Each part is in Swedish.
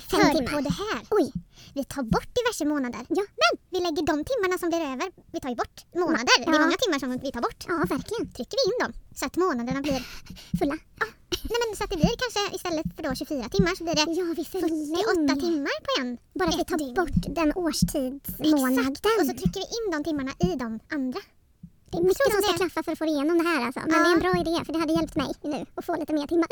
5 timmar. på det här. Oj. Vi tar bort diverse månader. Ja. Men vi lägger de timmarna som blir över. Vi tar ju bort månader. Ja. Det är många timmar som vi tar bort. Ja, verkligen. Trycker vi in dem så att månaderna blir Fulla. Ja. Nej, men så att det blir kanske istället för då 24 timmar så blir det Ja, vi 48 förlänger. timmar på en. Bara att vi tar dygn. bort den årstidsmånaden. Exakt. Och så trycker vi in de timmarna i de andra. Det är mycket tror som ska det. klaffa för att få igenom det här alltså. Men Ja. det är en bra idé för det hade hjälpt mig nu att få lite mer timmar.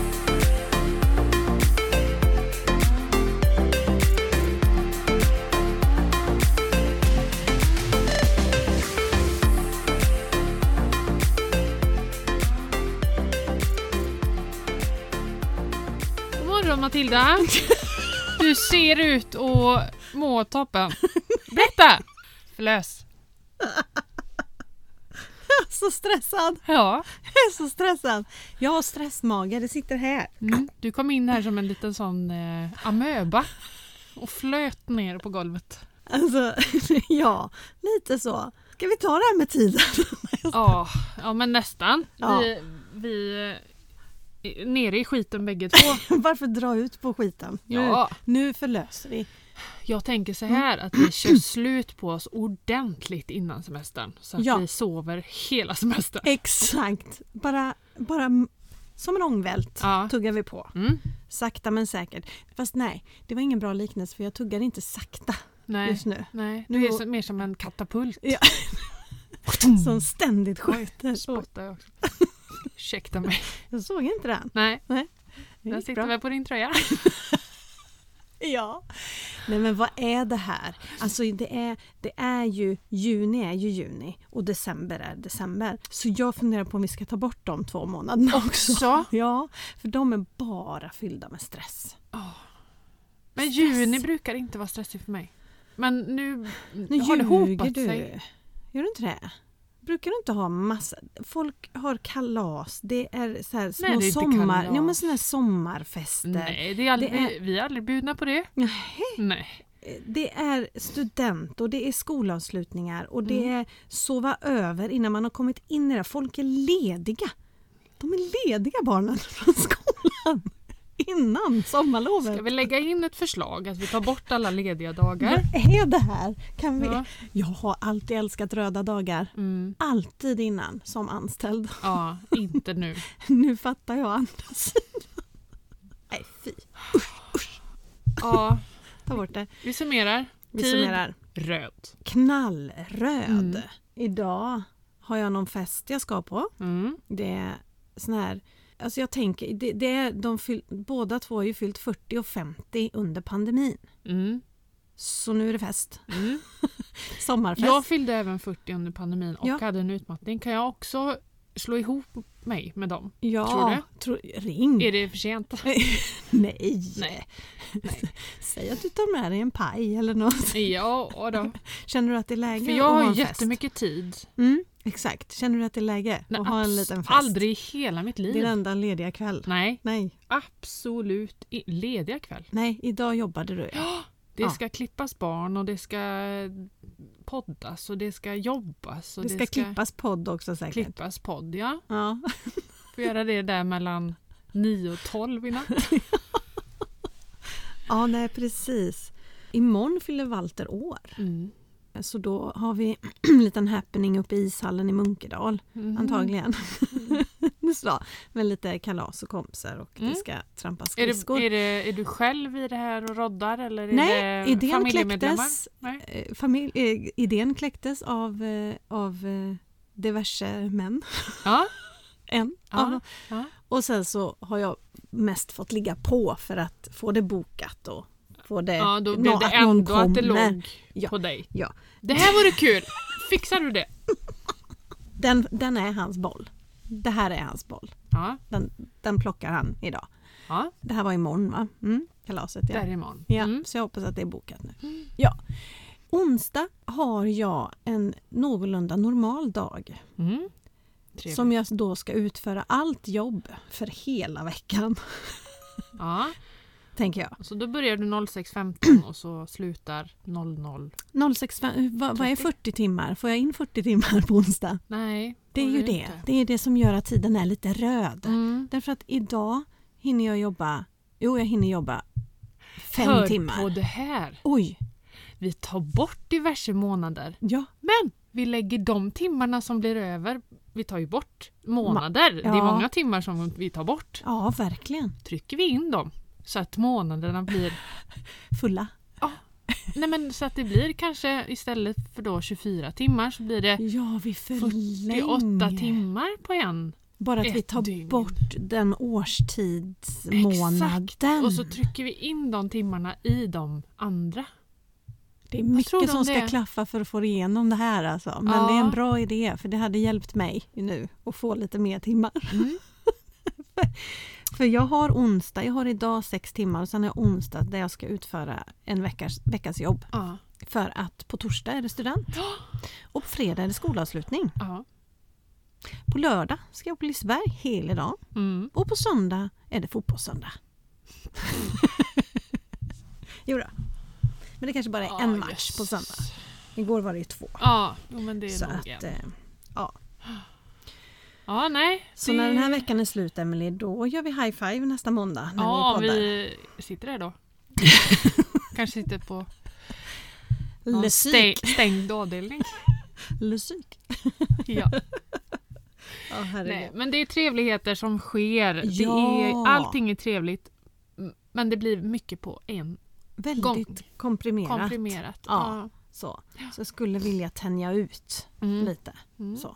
God morgon Matilda. Du ser ut att må toppen. Berätta! Förlös. Så stressad. Ja. Jag är så stressad. Jag har stressmage, det sitter här. Du kom in här som en liten sån amöba och flöt ner på golvet. Alltså, ja, lite så. Ska vi ta det här med tiden? Ja, men nästan. Ja. Vi är nere i skiten bägge två. Varför dra ut på skiten? Ja. Nu förlöser vi. Jag tänker så här att vi kör slut på oss ordentligt innan semestern. Så att vi sover hela semestern. Exakt. Bara som en ångvält tuggar vi på. Sakta men säkert. Fast nej, det var ingen bra liknelse för jag tuggar inte sakta just nu. Nej, du är mer som en katapult. Ja. Som ständigt skjuter. Spottar jag också. Ursäkta mig. Jag såg inte den. Nej. Den Den sitter väl på din tröja. Ja. Nej men vad är det här? Alltså det är ju juni och december är december. Så jag funderar på om vi ska ta bort de 2 månaderna också. Ja, för de är bara fyllda med stress. Men juni brukar inte vara stressig för mig. Men nu har det ljuger hopat du. sig. Gör du inte det? Brukar du inte ha massa... Folk har kalas. Det är så här små Nej, det är inte sommar... kalas. Ja, men såna här sommarfester. Nej, vi är aldrig bjudna på det. Nej. Det är student och det är skolavslutningar och det är sova över innan man har kommit in i det. Folk är lediga. De är lediga barnen från skolan innan sommarlovet. Ska vi lägga in ett förslag att vi tar bort alla lediga dagar? Vad är det här? Kan vi... Ja. Jag har alltid älskat röda dagar. Alltid innan som anställd. Ja, inte nu. Nu fattar jag andra sidan. Nej, fy. Usch. Ja, Ta bort det. vi summerar. Summerar. Röd. Knallröd. Idag har jag någon fest jag ska på. Det är sån här... Alltså jag tänker, det är, båda två har ju fyllt 40 och 50 under pandemin. Så nu är det fest. Sommarfest. Jag fyllde även 40 under pandemin och hade en utmattning. Kan jag också slå ihop mig med dem? Ja, tror du? Ring. Är det för sent? Nej. Säg att du tar med dig en paj eller något. Ja, då. Känner du att det är läge för jag att ha har en fest? Jättemycket tid. Exakt. Känner du att det är läge Nej, att ha en liten fest? Aldrig i hela mitt liv. Din enda lediga kväll? Nej. Absolut lediga kväll. Nej, idag jobbade du. Det ska klippas barn och det ska poddas och det ska jobbas. Och det ska klippas podd också säkert. Klippas podd, ja. Ja. Får göra det där mellan 9 och 12 i natt. Ja, nej precis. Imorgon fyller Walter år. Så då har vi en liten happening uppe i ishallen i Munkedal. Antagligen. Så, med lite kalas och kompisar och det ska trampas skridskor. Är du själv i det här och roddar? Eller är det idén familjemedlemmar? Idén kläcktes av diverse män. Ja. Ja. Och sen så har jag mest fått ligga på för att få det bokat och få det. Ja, då blev det ändå att det låg på dig. Ja. Det här vore kul. Fixar du det? Den är hans boll. Det här är hans boll. Ja. Den plockar han idag. Ja. Det här var imorgon va? Kalaset. Ja. Det är imorgon. Ja, så jag hoppas att det är bokat nu. Ja. Onsdag har jag en någorlunda normal dag. Trevligt. Som jag då ska utföra allt jobb för hela veckan. Ja. Tänker jag. Så då börjar du 06.15 och så slutar 00. 06.5, vad är 40 timmar? Får jag in 40 timmar på onsdag? Nej. Det är ju det. Inte. Det är det som gör att tiden är lite röd. Därför att idag hinner jag jobba. Jo, jag hinner jobba 5 timmar. Hör på det här. Oj. Vi tar bort diverse månader. Ja. Men vi lägger de timmarna som blir över. Vi tar ju bort månader. Ja. Det är många timmar som vi tar bort. Ja, verkligen. Trycker vi in dem så att månaderna blir... Fulla. Ja. Nej, men så att det blir kanske istället för då 24 timmar så blir det Ja, vi 48 timmar på en. Bara att vi ett tar dygn. bort den årstidsmånaden. Exakt. Och så trycker vi in de timmarna i de andra. Det är tror mycket de som ska det. klaffa för att få igenom det här alltså. Men Ja. det är en bra idé för det hade hjälpt mig nu att få lite mer timmar. Mm. För jag har idag 6 timmar och sen har jag onsdag där jag ska utföra en veckas jobb. Ja. För att på torsdag är det student och på fredag är det skolavslutning. Ja. På lördag ska jag på Liseberg hela dagen Mm. och på söndag är det fotbollssöndag. Jo då. Men det kanske bara är en match på söndag. Igår var det ju 2. Ja, men det är Så nog att, en. ja. Ja, nej. Så när den här veckan är slut, Emily, då gör vi high five nästa måndag när Ja, vi poddar. vi sitter där då. Kanske sitter på Lusik. stängd avdelning. Lusik. Ja. Ja, herregud. Nej, men det är trevligheter som sker. Ja. Allting är trevligt. Men det blir mycket på en Väldigt gång. komprimerat. Komprimerat. Ja. Så jag skulle vilja tänja ut Mm. lite. Mm. Så.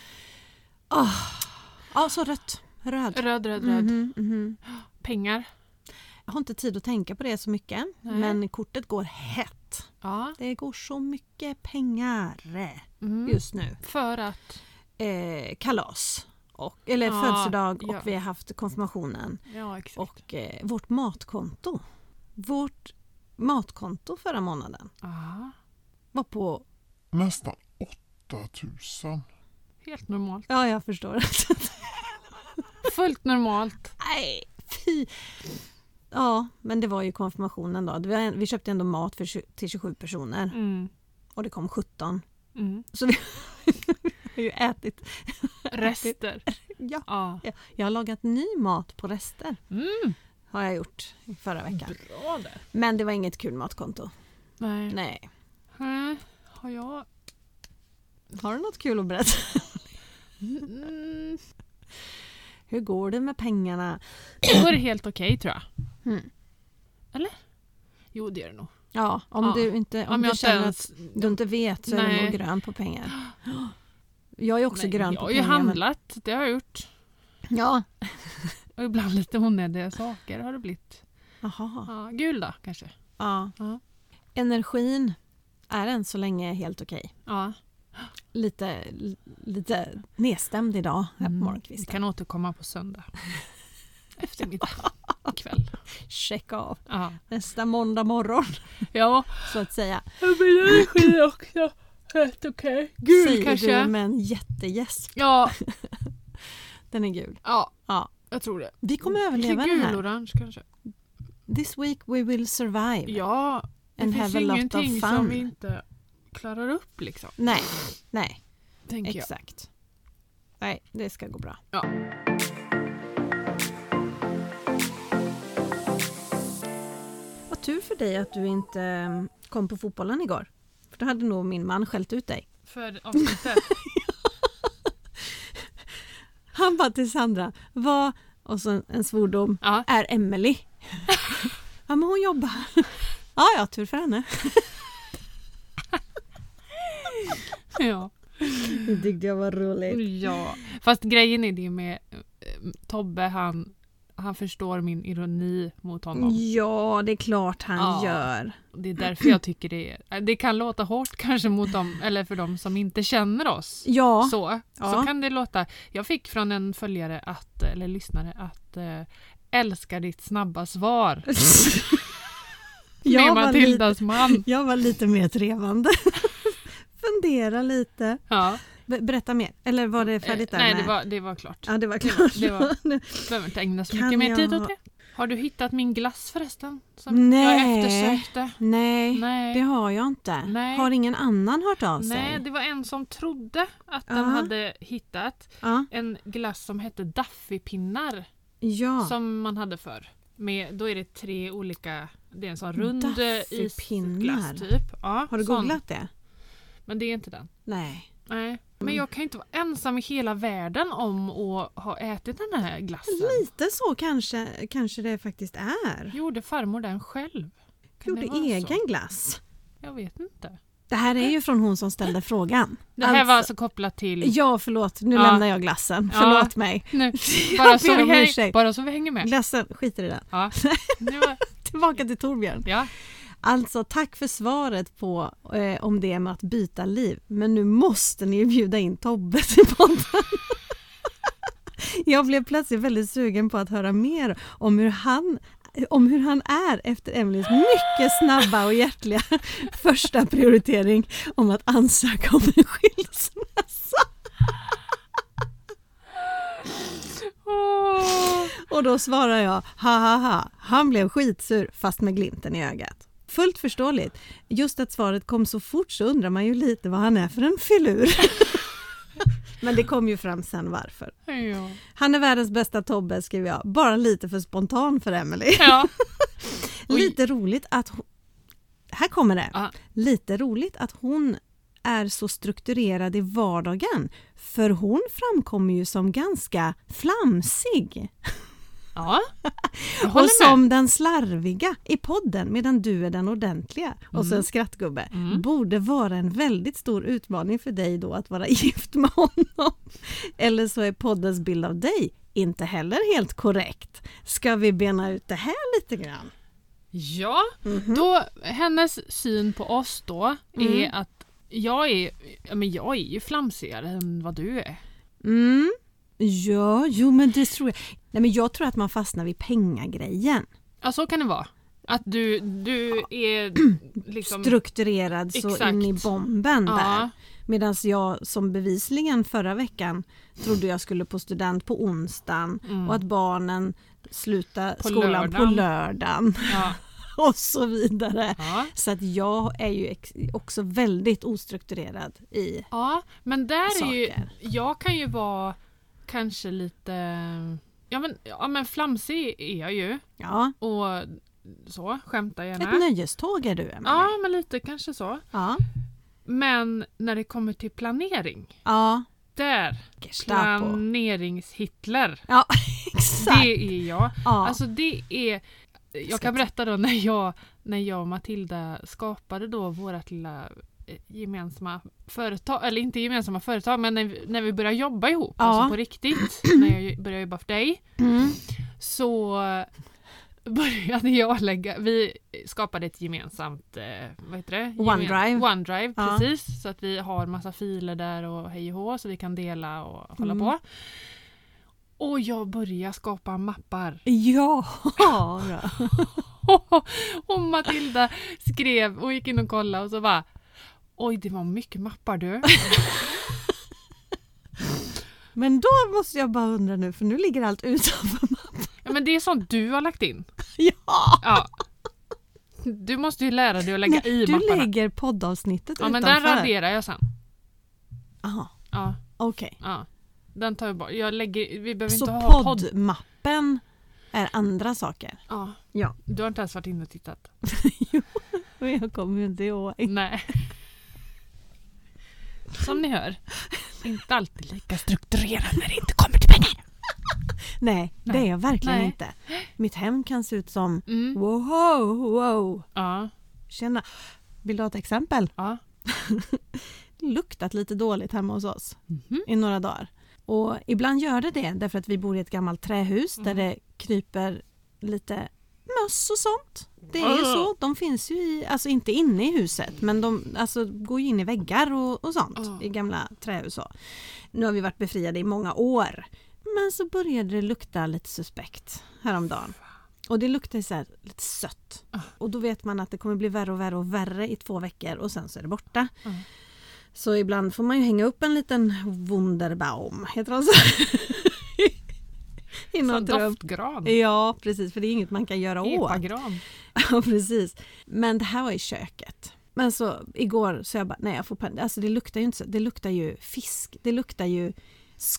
Ja, så rött. Röd. Röd. Mhm. Pengar. Jag har inte tid att tänka på det så mycket. Nej. Men kortet går hett. Ja. Det går så mycket pengar Mm. just nu. För att... Kalas. Eller Ja, födelsedag ja. och vi har haft konfirmationen. Ja, exakt. Och vårt matkonto. Vårt matkonto förra månaden Ja. var på... Nästan 8000. Helt normalt. Ja, jag förstår. Fullt normalt. Nej, fy. Ja, men det var ju konfirmationen då. Vi köpte ändå mat till 27 personer. Mm. Och det kom 17. Mm. Så vi har ju ätit. Rester. Ja. Ja. Jag har lagat ny mat på rester. Mm. Har jag gjort förra veckan. Bra där. Men det var inget kul matkonto. Nej. Nej. Har jag... Har du något kul att berätta? Mm. Hur går det med pengarna? Det går helt okej, tror jag. Mm. Eller? Jo, det är det nog. Ja, om Ja. du inte, om jag du känner ens... att du inte vet så är du Nej. nog grön på pengar. Jag är också Nej, grön jag på har ju pengar. handlat, det har jag gjort. Ja. Och ibland lite onödiga saker har det blivit. Jaha. Ja, gul då, kanske. Ja. Ja. Energin är än så länge helt okej. Ja. Lite nedstämd idag här på Vi morgonkvisten. kan återkomma på söndag. Eftermiddag. Kväll. Check av Ja. nästa måndag morgon Ja. så att säga. Jag blir energi också. Helt okej. Gul Säger kanske. du med en jättegäsp. Ja. Den är gul. Ja. Ja. Jag tror det. Vi kommer överleva det här. Gul-orange kanske. This week we will survive. Ja. Det And finns have a lot of ingenting fun. som vi inte klarar upp liksom. Nej, Tänker jag. exakt. Nej, det ska gå bra. Ja. Vad tur för dig att du inte kom på fotbollen igår. För då hade nog min man skällt ut dig. För avsnittet. Han bara till Sandra, vad, och så en svordom, Ja. är Emily. Ja, men hon jobbar. Ja, tur för henne. Ja. Det tyckte jag var roligt. Ja. Fast grejen är det med Tobbe, han förstår min ironi mot honom. Ja, det är klart han Ja. gör. Det är därför jag tycker det kan låta hårt kanske mot dem, eller för dem som inte känner oss. Ja, Så Ja. kan det låta. Jag fick från en följare eller lyssnare att älska ditt snabba svar. Med Matildas man. Jag var lite mer trevande. Fundera lite. Ja. Berätta mer. Eller var det färdigt där? Nej, med- det var klart. Ja, det var klart. Behöver inte ägna så Kan mycket mer jag tid åt ha- det. Har du hittat min glass förresten? Som Nej. jag eftersökte. Nej, Nej. det har jag inte. Nej. Har ingen annan hört av sig? Nej, det var en som trodde att den Ja. hade hittat Ja. en glass som hette Daffypinnar Ja. som man hade för. Då är det 3 olika Det är en sån rund Daffypinnar. isglass typ. Ja, Har du sån. googlat det? Men det är inte den. Nej. Nej. Men jag kan ju inte vara ensam i hela världen om att ha ätit den här glassen. Lite så kanske det faktiskt är. Gjorde farmor den själv? Kan det Gjorde vara egen så? glass. Jag vet inte. Det här är ju från hon som ställde frågan. Det här var alltså kopplat till... Ja, förlåt. Nu Ja. lämnar jag glassen. Ja. Förlåt mig. Nu, Jag ber om ursäkt. bara så vi hänger med. Glassen, skiter i den. Ja. Nu var... Tillbaka till Torbjörn. ja. Alltså, tack för svaret på om det med att byta liv. Men nu måste ni ju bjuda in Tobbe till podden. Jag blev plötsligt väldigt sugen på att höra mer om hur han är efter Emelies mycket snabba och hjärtliga första prioritering om att ansöka om en skilsmässa. Och då svarar jag, ha, han blev skitsur fast med glimten i ögat. Fullt förståeligt. Just att svaret kom så fort så undrar man ju lite vad han är för en filur. Men det kom ju fram sen varför. Ja. Han är världens bästa Tobbe, skriver jag. Bara lite för spontan för Emily. Ja. Lite roligt att här kommer det. Ja. Lite roligt att hon är så strukturerad i vardagen. För hon framkommer ju som ganska flamsig. Ja. Jag Och håller som med. den slarviga i podden medan du är den ordentliga. Och så en skrattgubbe. Borde vara en väldigt stor utmaning för dig då att vara gift med honom. Eller så är poddens bild av dig inte heller helt korrekt. Ska vi bena ut det här lite grann? Ja, då hennes syn på oss då är att jag är ju flamsigare än vad du är. Mm. Ja, men det tror jag. Nej, men jag tror att man fastnar vid pengagrejen. Ja, så kan det vara. Att du är liksom... Strukturerad så Exakt. in i bomben Ja. där. Medan jag som bevisligen förra veckan trodde jag skulle på student på onsdagen och att barnen slutar På skolan lördagen. på lördagen Ja. och så vidare. Ja. Så att jag är ju också väldigt ostrukturerad i Ja, men där är ju... saker. Jag kan ju vara kanske lite... Ja men flamsig är jag ju. Ja, Och så, skämtar gärna. ett nöjeståg är du, Emily. Ja, men lite kanske så. Ja. Men när det kommer till planering, Ja. där, Gestapo. planerings-Hitler, Ja, exakt. det är jag. Ja. Alltså det är, jag kan berätta då när jag och Matilda skapade då vårt lilla gemensamma företag, eller inte gemensamma företag, men när vi började jobba ihop, Ja. alltså på riktigt, när jag började jobba för dig, så började jag vi skapade ett gemensamt, vad heter det? OneDrive. OneDrive, Ja. precis. Så att vi har massa filer där och hej och hå, så vi kan dela och hålla på. Och jag började skapa mappar. Ja. Och Matilda skrev och gick in och kollade och så bara, oj, det var mycket mappar du. Men då måste jag bara undra nu, för nu ligger allt utanför mappen. Ja, men det är sånt du har lagt in. Ja. Ja. Du måste ju lära dig att lägga i Du mapparna. lägger poddavsnittet Ja, men utanför. den raderar jag sen. Aha, Ja, okej. ja. Den tar jag bort. Vi behöver Så inte ha podd. poddmappen är andra saker? Ja. Ja. Du har inte ens varit inne och tittat. Men jag kommer ju inte ihåg. Nej. Som ni hör, inte alltid lika strukturerad när det inte kommer till pengar. Nej, det är jag verkligen Nej. inte. Mitt hem kan se ut som Mm. wow. Ja, Känna. Vill du ha ett exempel? ja. Luktat lite dåligt hemma hos oss Mhm. i några dagar. Och ibland gör det därför att vi bor i ett gammalt trähus där det kryper lite möss och sånt. Det är ju så. De finns ju alltså inte inne i huset, men de går ju in i väggar och sånt i gamla trähus. Så. Nu har vi varit befriade i många år. Men så började det lukta lite suspekt häromdagen. Och det luktar så här lite sött. Och då vet man att det kommer bli värre och värre i 2 veckor och sen så är det borta. Så ibland får man ju hänga upp en liten Wunderbaum, heter det så? I Som något rum. doftgran. Ja, precis, för det är inget man kan göra åt. Epagran. Ja, precis. Men det här var i köket. Men så igår så jag bara, nej jag får panik. Alltså det luktar ju inte så. Det luktar ju fisk. Det luktar ju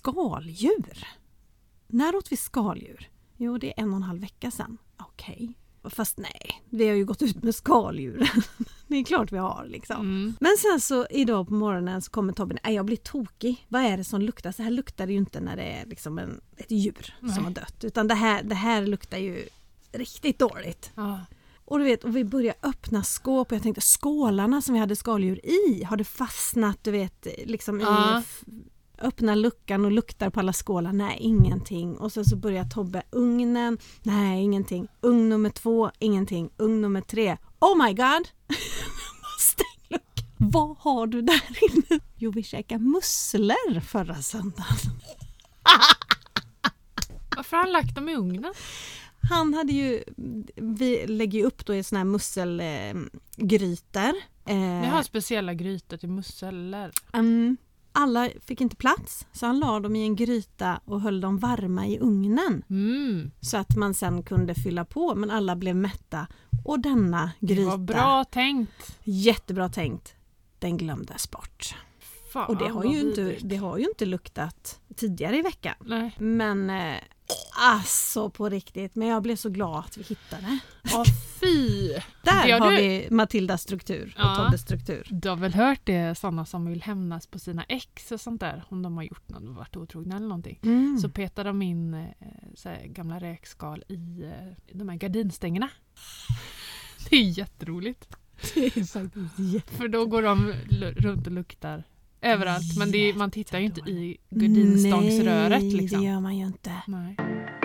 skaldjur. När åt vi skaldjur? Jo, det är 1,5 vecka sedan. Okej. Fast nej, vi har ju gått ut med skaldjur. Det är klart vi har liksom. Men sen så idag på morgonen så kommer Tobbe, jag blir tokig. Vad är det som luktar? Så här luktar det ju inte när det är liksom ett djur som har dött. Utan det här luktar ju riktigt dåligt. Ja. Och du vet, och vi börjar öppna skåp och jag tänkte skålarna som vi hade skaldjur i, har det fastnat, du vet, liksom i öppna luckan och luktar på alla skålar. Nej, ingenting. Och sen så börjar Tobbe ugnen. Nej, ingenting. Ugn nummer 2, ingenting. Ugn nummer 3. Oh my god! Stäng luckan. Vad har du där inne? Jo, vi käkade musslor förra söndagen. Varför har han lagt dem i ugnen? Han hade ju, vi lägger ju upp då i såna här musselgrytor. Vi har speciella grytor till musslor. Alla fick inte plats så han la dem i en gryta och höll dem varma i ugnen. Så att man sen kunde fylla på, men alla blev mätta. Och denna gryta, det var bra tänkt. Jättebra tänkt. Den glömdes bort. Fan, och det har ju inte luktat tidigare i veckan. Nej. Men alltså på riktigt. Men jag blev så glad att vi hittade. Fy! Där har vi Matildas struktur och Tobbes struktur. Du har väl hört det, sådana som vill hämnas på sina ex och sånt där. Om de har gjort något, varit otrogna eller någonting. Så petar de in så här, gamla räkskal i de här gardinstängerna. Det är jätteroligt. Det är faktiskt för då går de runt och luktar överallt. Men man tittar ju inte i gardinstångsröret. Liksom. Nej, det gör man ju inte. Nej.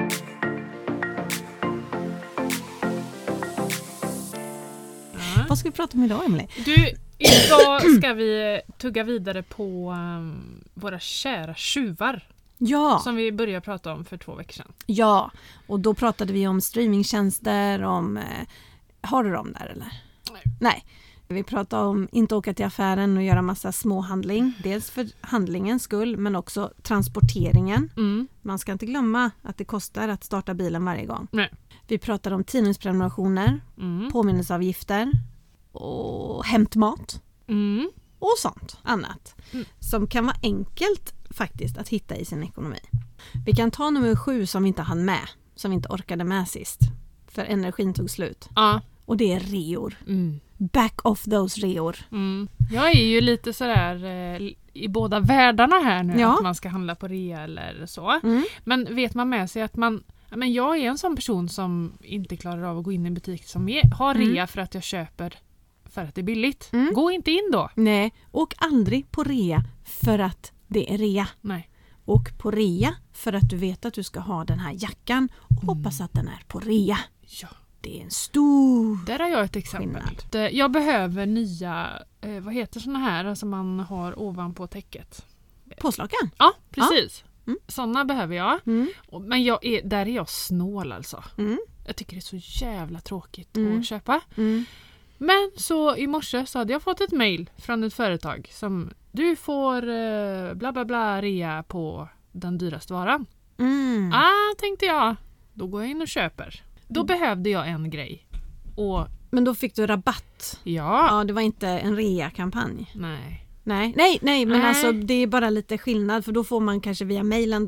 Vad ska vi prata om idag, Emily? Idag ska vi tugga vidare på våra kära tjuvar. Ja. Som vi började prata om för 2 veckor sedan. Ja, och då pratade vi om streamingtjänster, har du dem där eller? Nej. Vi pratade om inte åka till affären och göra massa småhandling. Dels för handlingens skull, men också transporteringen. Man ska inte glömma att det kostar att starta bilen varje gång. Nej. Vi pratade om tidningsprenumerationer, påminnelseavgifter och hämtmat. Och sånt annat. Som kan vara enkelt faktiskt att hitta i sin ekonomi. Vi kan ta nummer 7 som vi inte hann med. Som vi inte orkade med sist. För energin tog slut. Ja. Och det är reor. Back off those reor. Jag är ju lite sådär i båda världarna här nu. Ja. Att man ska handla på rea eller så. Men vet man med sig att men jag är en sån person som inte klarar av att gå in i en butik som har rea för att jag köper för att det är billigt. Gå inte in då. Nej, och aldrig på rea för att det är rea. Nej. Och på rea för att du vet att du ska ha den här jackan och hoppas att den är på rea. Ja. Det är en stor Där har jag ett exempel. Jag behöver nya, vad heter såna här som man har ovanpå täcket? påslakan. Ja, precis. Sådana behöver jag. Men där är jag snål alltså. Jag tycker det är så jävla tråkigt att köpa. Men så i morse så hade jag fått ett mejl från ett företag som du får bla bla bla rea på den dyraste varan. Tänkte jag. Då går jag in och köper. Då behövde jag en grej. Men då fick du rabatt. Ja. Det var inte en rea-kampanj. Nej, men alltså det är bara lite skillnad för då får man kanske via mejlen,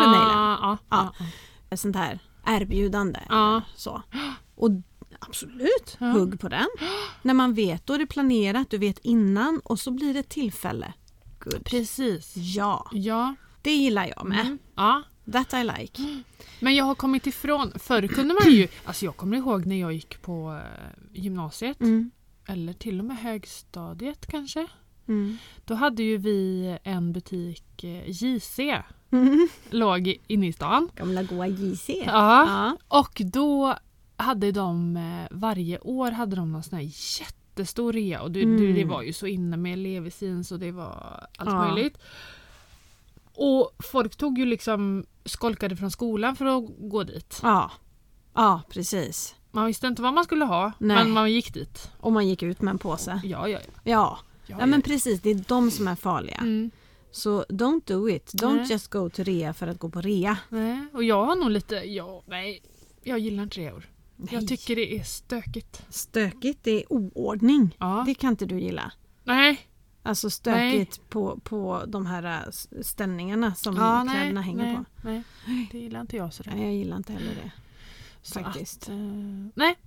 sånt här erbjudande. Så. Och absolut, hugg på den. När man vet, då är det planerat, du vet innan och så blir det ett tillfälle. Good. Precis. Ja. Det gillar jag med. That I like. Men jag har kommit ifrån, förr kunde man ju, alltså jag kommer ihåg när jag gick på gymnasiet eller till och med högstadiet kanske. Då hade ju vi en butik, JC, låg inne i stan. Gamla goa JC. Ja. Och då hade de, varje år hade de någon sån här jättestor rea. Och det var ju så inne med Levisins och det var allt möjligt. Och folk tog ju liksom, skolkade från skolan för att gå dit. Ja, precis. Man visste inte vad man skulle ha, men man gick dit. Och man gick ut med en påse. Ja, men precis, det är de som är farliga. Så don't do it. Don't just go to rea för att gå på rea. Nej, och jag har nog lite, jag gillar inte reor. Jag tycker det är stökigt. Stökigt, det är oordning. Ja. Det kan inte du gilla. Nej. Alltså stökigt på de här ställningarna som kläderna hänger på. Nej, det gillar inte jag sådär. Nej, jag gillar inte heller det. Så faktiskt. Nej,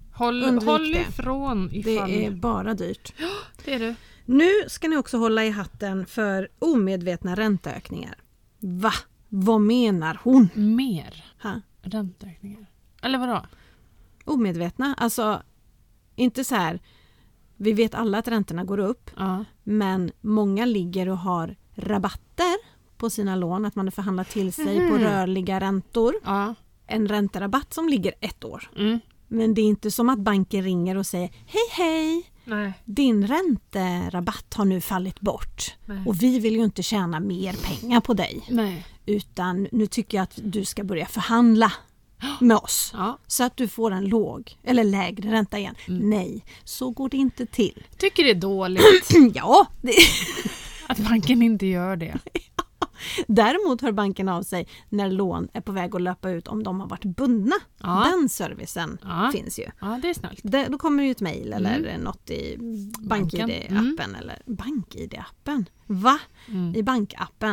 Håll ifrån ifall... Det är bara dyrt. Det är det. Nu ska ni också hålla i hatten för omedvetna ränteökningar. Va? Vad menar hon? Mer Ha? ränteökningar. Eller vadå? Omedvetna? Alltså, inte så här... Vi vet alla att räntorna går upp. Ja. Men många ligger och har rabatter på sina lån. Att man har förhandlat till sig på rörliga räntor. Ja. En ränterabatt som ligger 1 år. Mm. Men det är inte som att banken ringer och säger hej, Nej. din ränterabatt har nu fallit bort. Nej. Och vi vill ju inte tjäna mer pengar på dig. Nej. Utan nu tycker jag att du ska börja förhandla med oss. Ja. Så att du får en låg eller lägre ränta igen. Nej, så går det inte till. Tycker det är dåligt Ja, att banken inte gör det. däremot hör banken av sig när lån är på väg att löpa ut om de har varit bundna. Ja. Den servicen finns ju. Ja, det är snällt. Då kommer ju ett mejl eller något i BankID-appen. Eller BankID-appen? Va? I bankappen.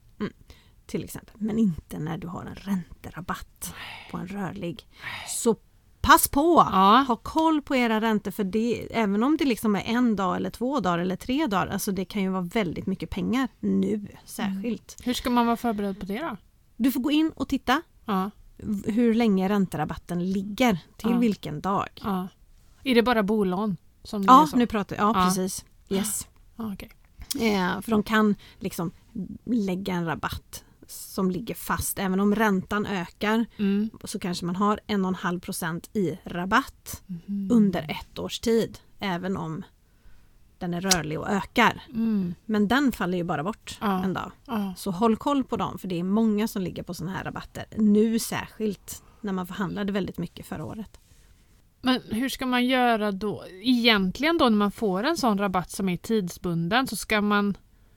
Till exempel. Men inte när du har en ränterabatt på en rörlig. Så pass på! Ja. Ha koll på era räntor för det, även om det liksom är 1 dag eller 2 dagar eller 3 dagar. Alltså det kan ju vara väldigt mycket pengar nu särskilt. Hur ska man vara förberedd på det då? Du får gå in och titta Ja. hur länge ränterabatten ligger till vilken dag. Ja. Är det bara bolån som Ja, är så? nu pratar jag. Ja, precis. Yes. Ja, okej. För de kan liksom lägga en rabatt som ligger fast. Även om räntan ökar så kanske man har 1,5% i rabatt under 1 års tid. Även om den är rörlig och ökar. Men den faller ju bara bort en dag. Ja. Så håll koll på dem för det är många som ligger på såna här rabatter. Nu särskilt när man förhandlade väldigt mycket förra året. Men hur ska man göra då? Egentligen då när man får en sån rabatt som är tidsbunden så ska man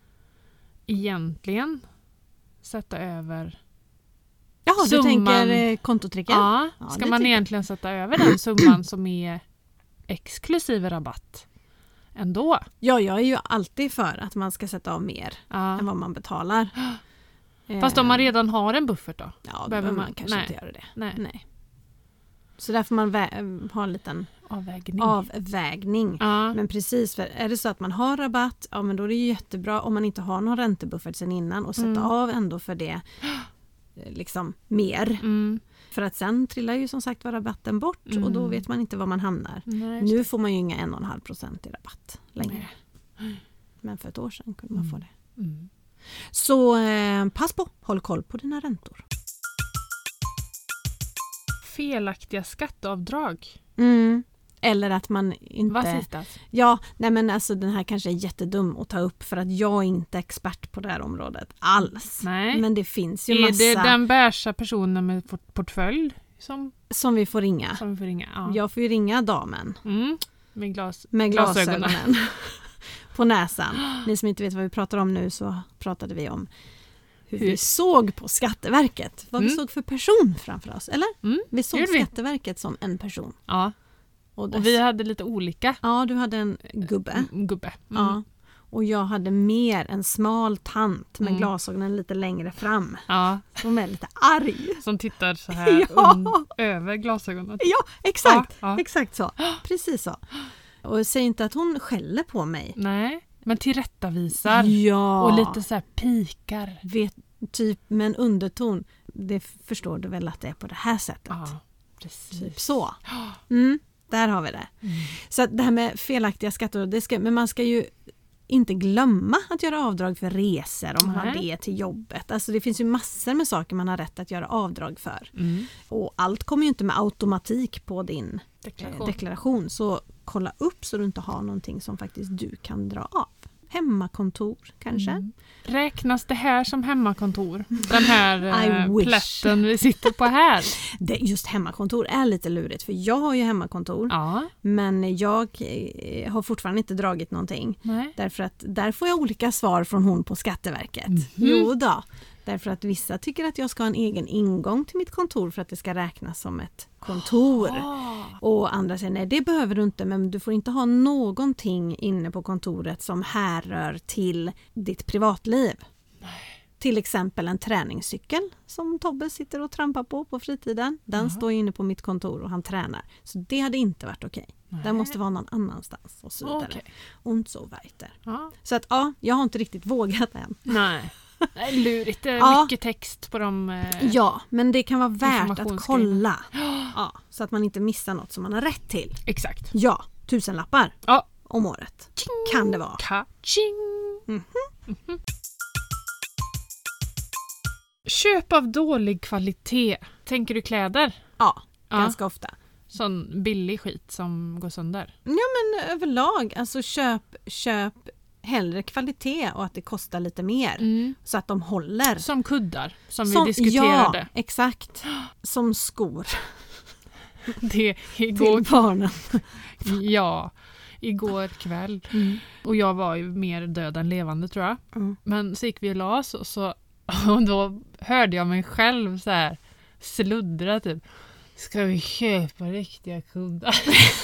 egentligen sätta över Ja, du summan. tänker kontotricket? Ja, Ja, ska det man tycker egentligen sätta över den summan som är exklusive rabatt ändå? Ja, jag är ju alltid för att man ska sätta av mer Ja. än vad man betalar. Fast om man redan har en buffert då? Ja, då behöver behöver man- man kanske nej. inte göra det. Nej. Så där får man ha en liten avvägning. Ja. Men precis, för är det så att man har rabatt, ja men då är det ju jättebra om man inte har någon räntebuffert sen innan och sätta av ändå för det liksom mer. För att sen trillar ju som sagt var rabatten bort och då vet man inte var man hamnar. Nej, Nu får man ju inga 1,5% i rabatt längre. Men för 1 år sedan kunde man få det. Så pass på, håll koll på dina räntor. Felaktiga skatteavdrag. Eller att man Vad inte... sistas? Ja, nej men alltså den här kanske är jättedum att ta upp för att jag är inte expert på det här området alls. Nej. Men det finns ju Är massa det den bärsa personen med portfölj som vi får ringa. som vi får ringa? Ja. Jag får ju ringa damen Med glasögonen på näsan. Ni som inte vet vad vi pratar om nu så pratade vi om hur vi såg på Skatteverket. Vad vi såg för person framför oss, eller? Vi såg gjorde vi. Skatteverket som en person. Ja. Och vi hade lite olika Ja, du hade en gubbe. gubbe. Ja. Och jag hade mer en smal tant med glasögonen lite längre fram. Ja. Som är lite arg. Som tittar så här Ja. över glasögonen. Ja, exakt. Ja. Exakt så. Precis så. Och säg inte att hon skäller på mig. Nej, men tillrättavisar. Ja. Och lite så här pikar. Vet, typ med en underton. Det förstår du väl att det är på det här sättet. Ja, precis. Typ så. Där har vi det. Så att det här med felaktiga skatter, men man ska ju inte glömma att göra avdrag för resor om man har det till jobbet. Alltså det finns ju massor med saker man har rätt att göra avdrag för. Och allt kommer ju inte med automatik på din deklaration. Så kolla upp så du inte har någonting som faktiskt du kan dra av. Hemmakontor kanske. Räknas det här som hemmakontor? Den här I plätten vi sitter på här. Just hemmakontor är lite lurigt för jag har ju hemmakontor. Ja. Men jag har fortfarande inte dragit någonting. Nej. Därför att där får jag olika svar från hon på Skatteverket. Jo då. Därför att vissa tycker att jag ska ha en egen ingång till mitt kontor för att det ska räknas som ett kontor. Och andra säger nej, det behöver du inte, men du får inte ha någonting inne på kontoret som härrör till ditt privatliv. Till exempel en träningscykel som Tobbe sitter och trampar på fritiden. Den står inne på mitt kontor och han tränar. Så det hade inte varit okej. Den måste vara någon annanstans och så vidare. Und so weiter. Ja. Så att jag har inte riktigt vågat än. Nej. Det är lurigt. Det är mycket text på de... Ja, men det kan vara värt att kolla. Ja, så att man inte missar något som man har rätt till. Exakt. Ja, 1000-lappar om året. Ching. Kan det vara. Ka-ching. Mm-hmm. Köp av dålig kvalitet. Tänker du kläder? Ja, ganska ofta. Sån billig skit som går sönder. Ja, men överlag. Alltså köp hellre kvalitet och att det kostar lite mer. Så att de håller. Som kuddar, som vi diskuterade. Ja, exakt. Som skor. Det igår, till barnen. Ja, igår kväll. Och jag var ju mer död än levande, tror jag. Men så gick vi och la oss och då hörde jag mig själv så här sluddra typ. Ska vi köpa riktiga kuddar?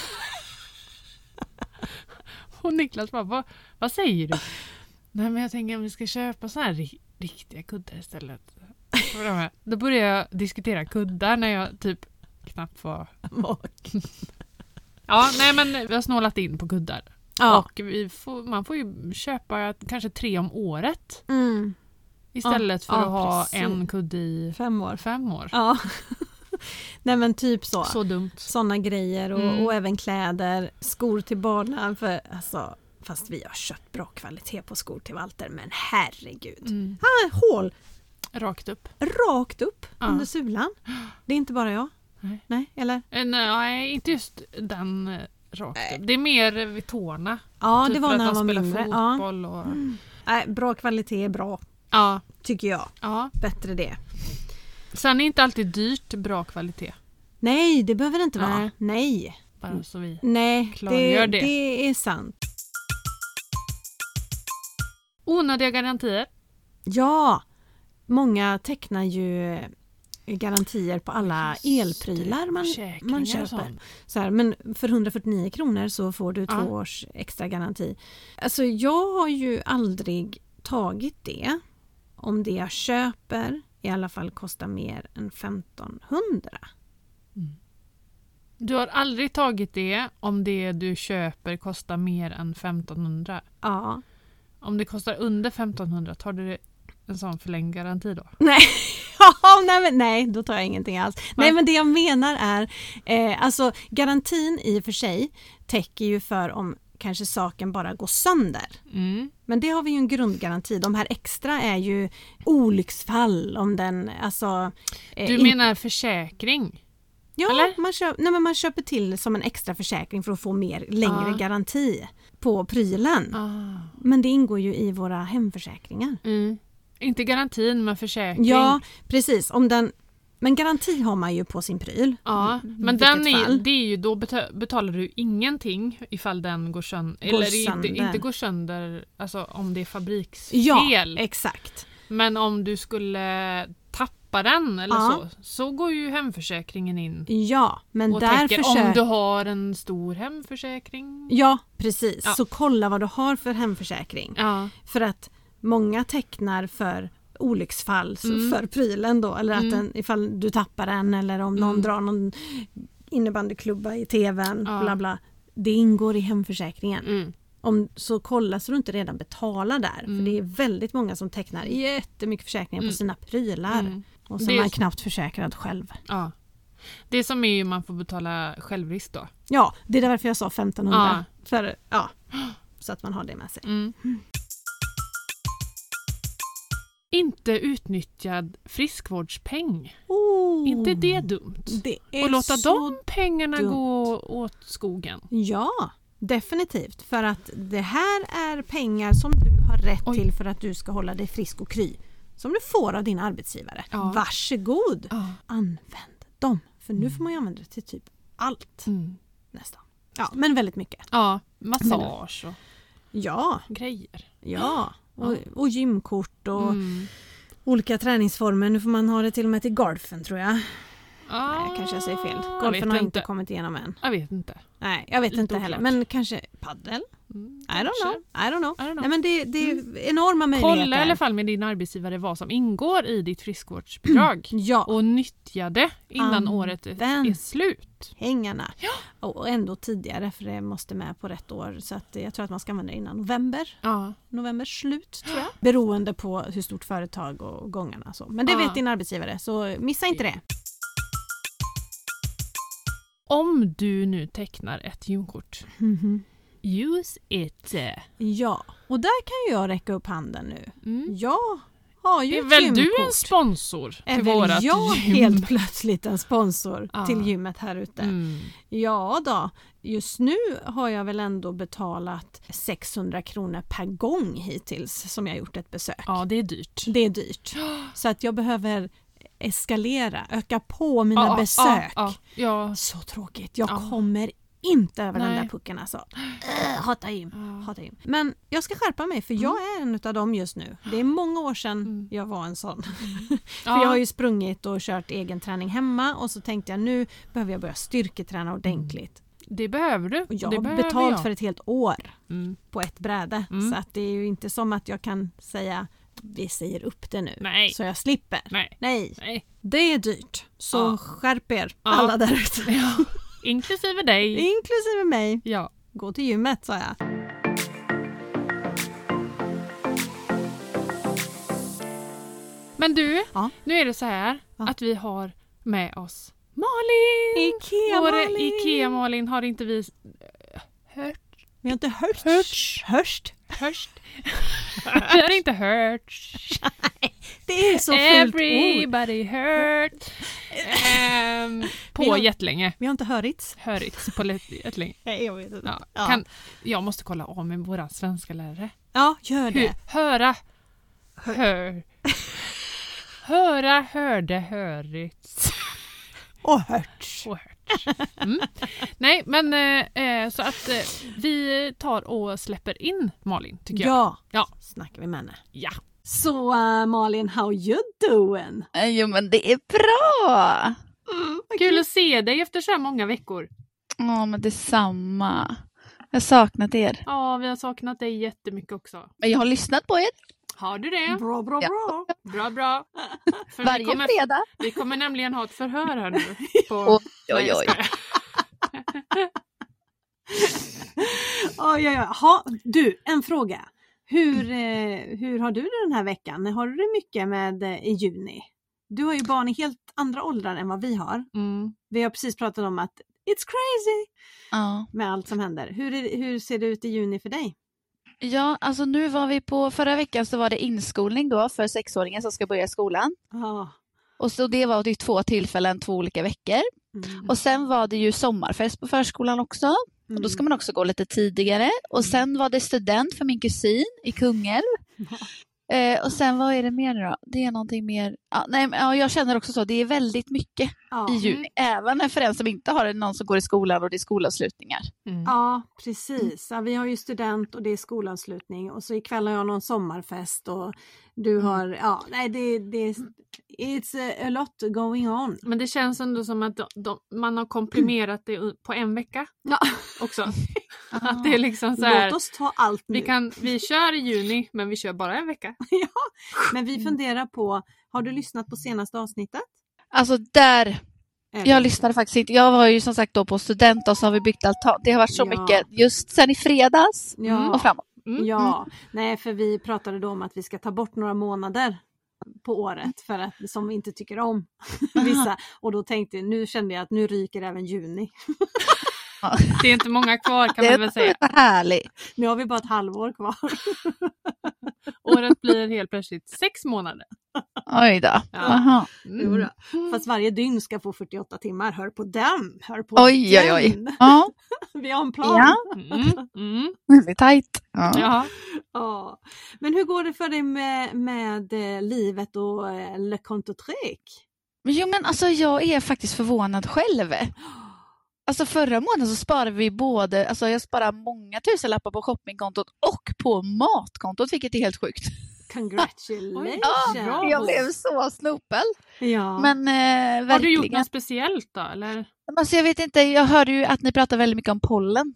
Och Niklas bara, vad säger du? Nej, men jag tänker om vi ska köpa så här riktiga kuddar istället. Då började jag diskutera kuddar när jag typ knappt var vaken. Ja, nej, men vi har snålat in på kuddar. Ja. Och man får ju köpa kanske 3 om året. Istället för att ha en kudde i 5 år. Ja. Nej, men typ så. Så dumt. Såna grejer och även kläder, skor till barnen. För, alltså, fast vi har köpt bra kvalitet på skor till Walter, men herregud. Hål. Rakt upp under sulan. Det är inte bara jag. Nej, eller? Nej, inte just den rakt upp. Det är mer vid tårna. Ja, typ det var när han var spelar mindre. Fotboll och... Nej, bra kvalitet är bra. Tycker jag. Bättre det. Sen är inte alltid dyrt bra kvalitet. Nej, det behöver det inte vara. Nej. Bara så vi klargör det. Det är sant. Onödiga garantier. Ja, många tecknar ju garantier på alla elprylar man köper. Så här, men för 149 kronor så får du 2 års extra garanti. Alltså jag har ju aldrig tagit det om det jag köper i alla fall kostar mer än 1500. Du har aldrig tagit det om det du köper kostar mer än 1500? Ja. Om det kostar under 1500, tar du en sån förlängd garanti då? Nej. Nej, då tar jag ingenting alls. Nej, men det jag menar är alltså garantin i och för sig täcker ju för om kanske saken bara går sönder. Men det har vi ju en grundgaranti. De här extra är ju olycksfall om den, alltså... Du menar försäkring? Ja, man köper till som en extra försäkring för att få längre garanti på prylen. Men det ingår ju i våra hemförsäkringar. Inte garantin, men försäkring. Ja, precis. Men garanti har man ju på sin pryl. Ja, men det är ju då betalar du ingenting ifall den går sönder. Eller inte går sönder, alltså om det är fabriksfel. Ja, exakt. Men om du skulle tappa den eller så går ju hemförsäkringen in. Ja, men och där om du har en stor hemförsäkring. Ja, precis. Ja. Så kolla vad du har för hemförsäkring. Ja. För att många tecknar för olycksfall för prylen då, eller att ifall du tappar den eller om någon drar någon innebandyklubba i tvn, bla bla. Det ingår i hemförsäkringen. Så kolla så du inte redan betalar där. För det är väldigt många som tecknar jättemycket försäkringar på sina prylar. Och så är man knappt försäkrad själv. Ja. Det som är ju man får betala självrisk då. Ja, det är därför jag sa 1500. För, så att man har det med sig. Inte utnyttjad friskvårdspeng. Inte det dumt? Det är och låta de pengarna gå åt skogen. Ja, definitivt. För att det här är pengar som du har rätt till för att du ska hålla dig frisk och kry. Som du får av din arbetsgivare. Varsågod. Använd dem. För nu får man ju använda det till typ allt. Nästan. Ja, men väldigt mycket. Ja, massage och grejer. Ja. Och gymkort och olika träningsformer. Nu får man ha det till och med till golfen, tror jag. Nej, kanske jag säger fel. Golfen har inte kommit igenom än. Jag vet inte. Nej, jag vet inte heller. Men kanske paddel? I don't know. Nej, men det är enorma möjligheter. Kolla i alla fall med din arbetsgivare vad som ingår i ditt friskvårdsbidrag. Ja. Och nyttja det innan året är slut. Pengarna. Ja. Och ändå tidigare, för det måste med på rätt år. Så att jag tror att man ska använda det innan november. Ja. November slut, tror jag. Beroende på hur stort företag och gångarna. Så. Men det vet din arbetsgivare, så missa inte det. Om du nu tecknar ett gymkort, use it. Ja, och där kan jag räcka upp handen nu. Jag har ju är väl gymkort. du en sponsor till vårat jag gym? helt plötsligt en sponsor till gymmet här ute? Ja då, just nu har jag väl ändå betalat 600 kronor per gång hittills som jag gjort ett besök. Ja, det är dyrt. Det är dyrt. Så att jag behöver öka på mina besök. Ja. Så tråkigt. Jag kommer inte över den där pucken alltså. Hatar gym. Men jag ska skärpa mig, för jag är en av dem just nu. Det är många år sedan jag var en sån. För jag har ju sprungit och kört egen träning hemma, och så tänkte jag, nu behöver jag börja styrketräna ordentligt. Det behöver du. Och jag har betalt för ett helt år på ett bräde. Så att det är ju inte som att jag kan säga, vi säger upp det nu. Nej. Så jag slipper. Nej. Det är dyrt. Så skärp er alla där ute. Ja. Inklusive dig. Inklusive mig. Ja. Gå till gymmet, sa jag. Men du, nu är det så här att vi har med oss Malin. Ikea Malin har inte vi hört. Vi har inte hört. Vi har inte hört. Det är så fult ord. Everybody hurt. På jättelänge. Vi har inte hörits på jättelänge. Nej, jag vet inte. Jag måste kolla av med våra svenska lärare. Ja, gör det. Höra, hörde, hörits. Och hörts. Nej, men så att vi tar och släpper in Malin, tycker jag. Ja. Snackar vi med henne. Ja. Så Malin, how you doing? Jo, men det är bra. Kul att se dig efter så här många veckor. Ja, men detsamma. Jag har saknat er. Ja, vi har saknat dig jättemycket också. Men jag har lyssnat på er. Har du det? Bra. Bra. För varje fredag. Vi kommer nämligen ha ett förhör här nu. Oj. Du, en fråga. Hur har du det den här veckan? Har du det mycket med i juni? Du har ju barn i helt andra åldrar än vad vi har. Vi har precis pratat om att it's crazy med allt som händer. Hur ser det ut i juni för dig? Ja, alltså nu var vi förra veckan så var det inskolning då för 6-åringen som ska börja skolan. Och så det var 2 tillfällen, 2 olika veckor. Och sen var det ju sommarfest på förskolan också. Och då ska man också gå lite tidigare. Och sen var det student för min kusin i Kungälv. Och sen vad är det mer nu då? Det är någonting mer. Jag känner också så. Det är väldigt mycket i juni. Även för den som inte har någon som går i skolan och det är skolavslutningar. Ja, precis. Ja, vi har ju student och det är skolavslutning. Och så ikväll har jag någon sommarfest. Och du har, it's a lot going on. Men det känns ändå som att man har komprimerat det på en vecka också. Att det är liksom så här. Låt oss ta allt nu. Vi kör i juni, men vi kör bara en vecka. Ja, men vi funderar på, har du lyssnat på senaste avsnittet? Alltså jag lyssnade faktiskt inte. Jag var ju som sagt då på student och så har vi byggt altan. Det har varit så mycket just sen i fredags och framåt. Nej, för vi pratade då om att vi ska ta bort några månader på året för att, som vi inte tycker om vissa. Och då nu kände jag att nu ryker även juni. Det är inte många kvar, kan man väl säga. Det är härligt. Nu har vi bara ett halvår kvar. Året blir helt plötsligt 6 månader. Oj då. Ja. Fast varje dygn ska få 48 timmar. Hör på den. Oj. Ja. Vi har en plan. Ja. Väldigt tajt. Ja. Men hur går det för dig med livet och Le Compte Trick? Jo, men alltså jag är faktiskt förvånad själv. Alltså förra månaden så sparade vi jag sparade många tusenlappar på shoppingkontot och på matkontot, vilket är helt sjukt. Congratulations! Jag blev så snopel. Ja. Men verkligen. Har du gjort något speciellt då? Eller? Alltså, jag vet inte, jag hörde ju att ni pratar väldigt mycket om pollen.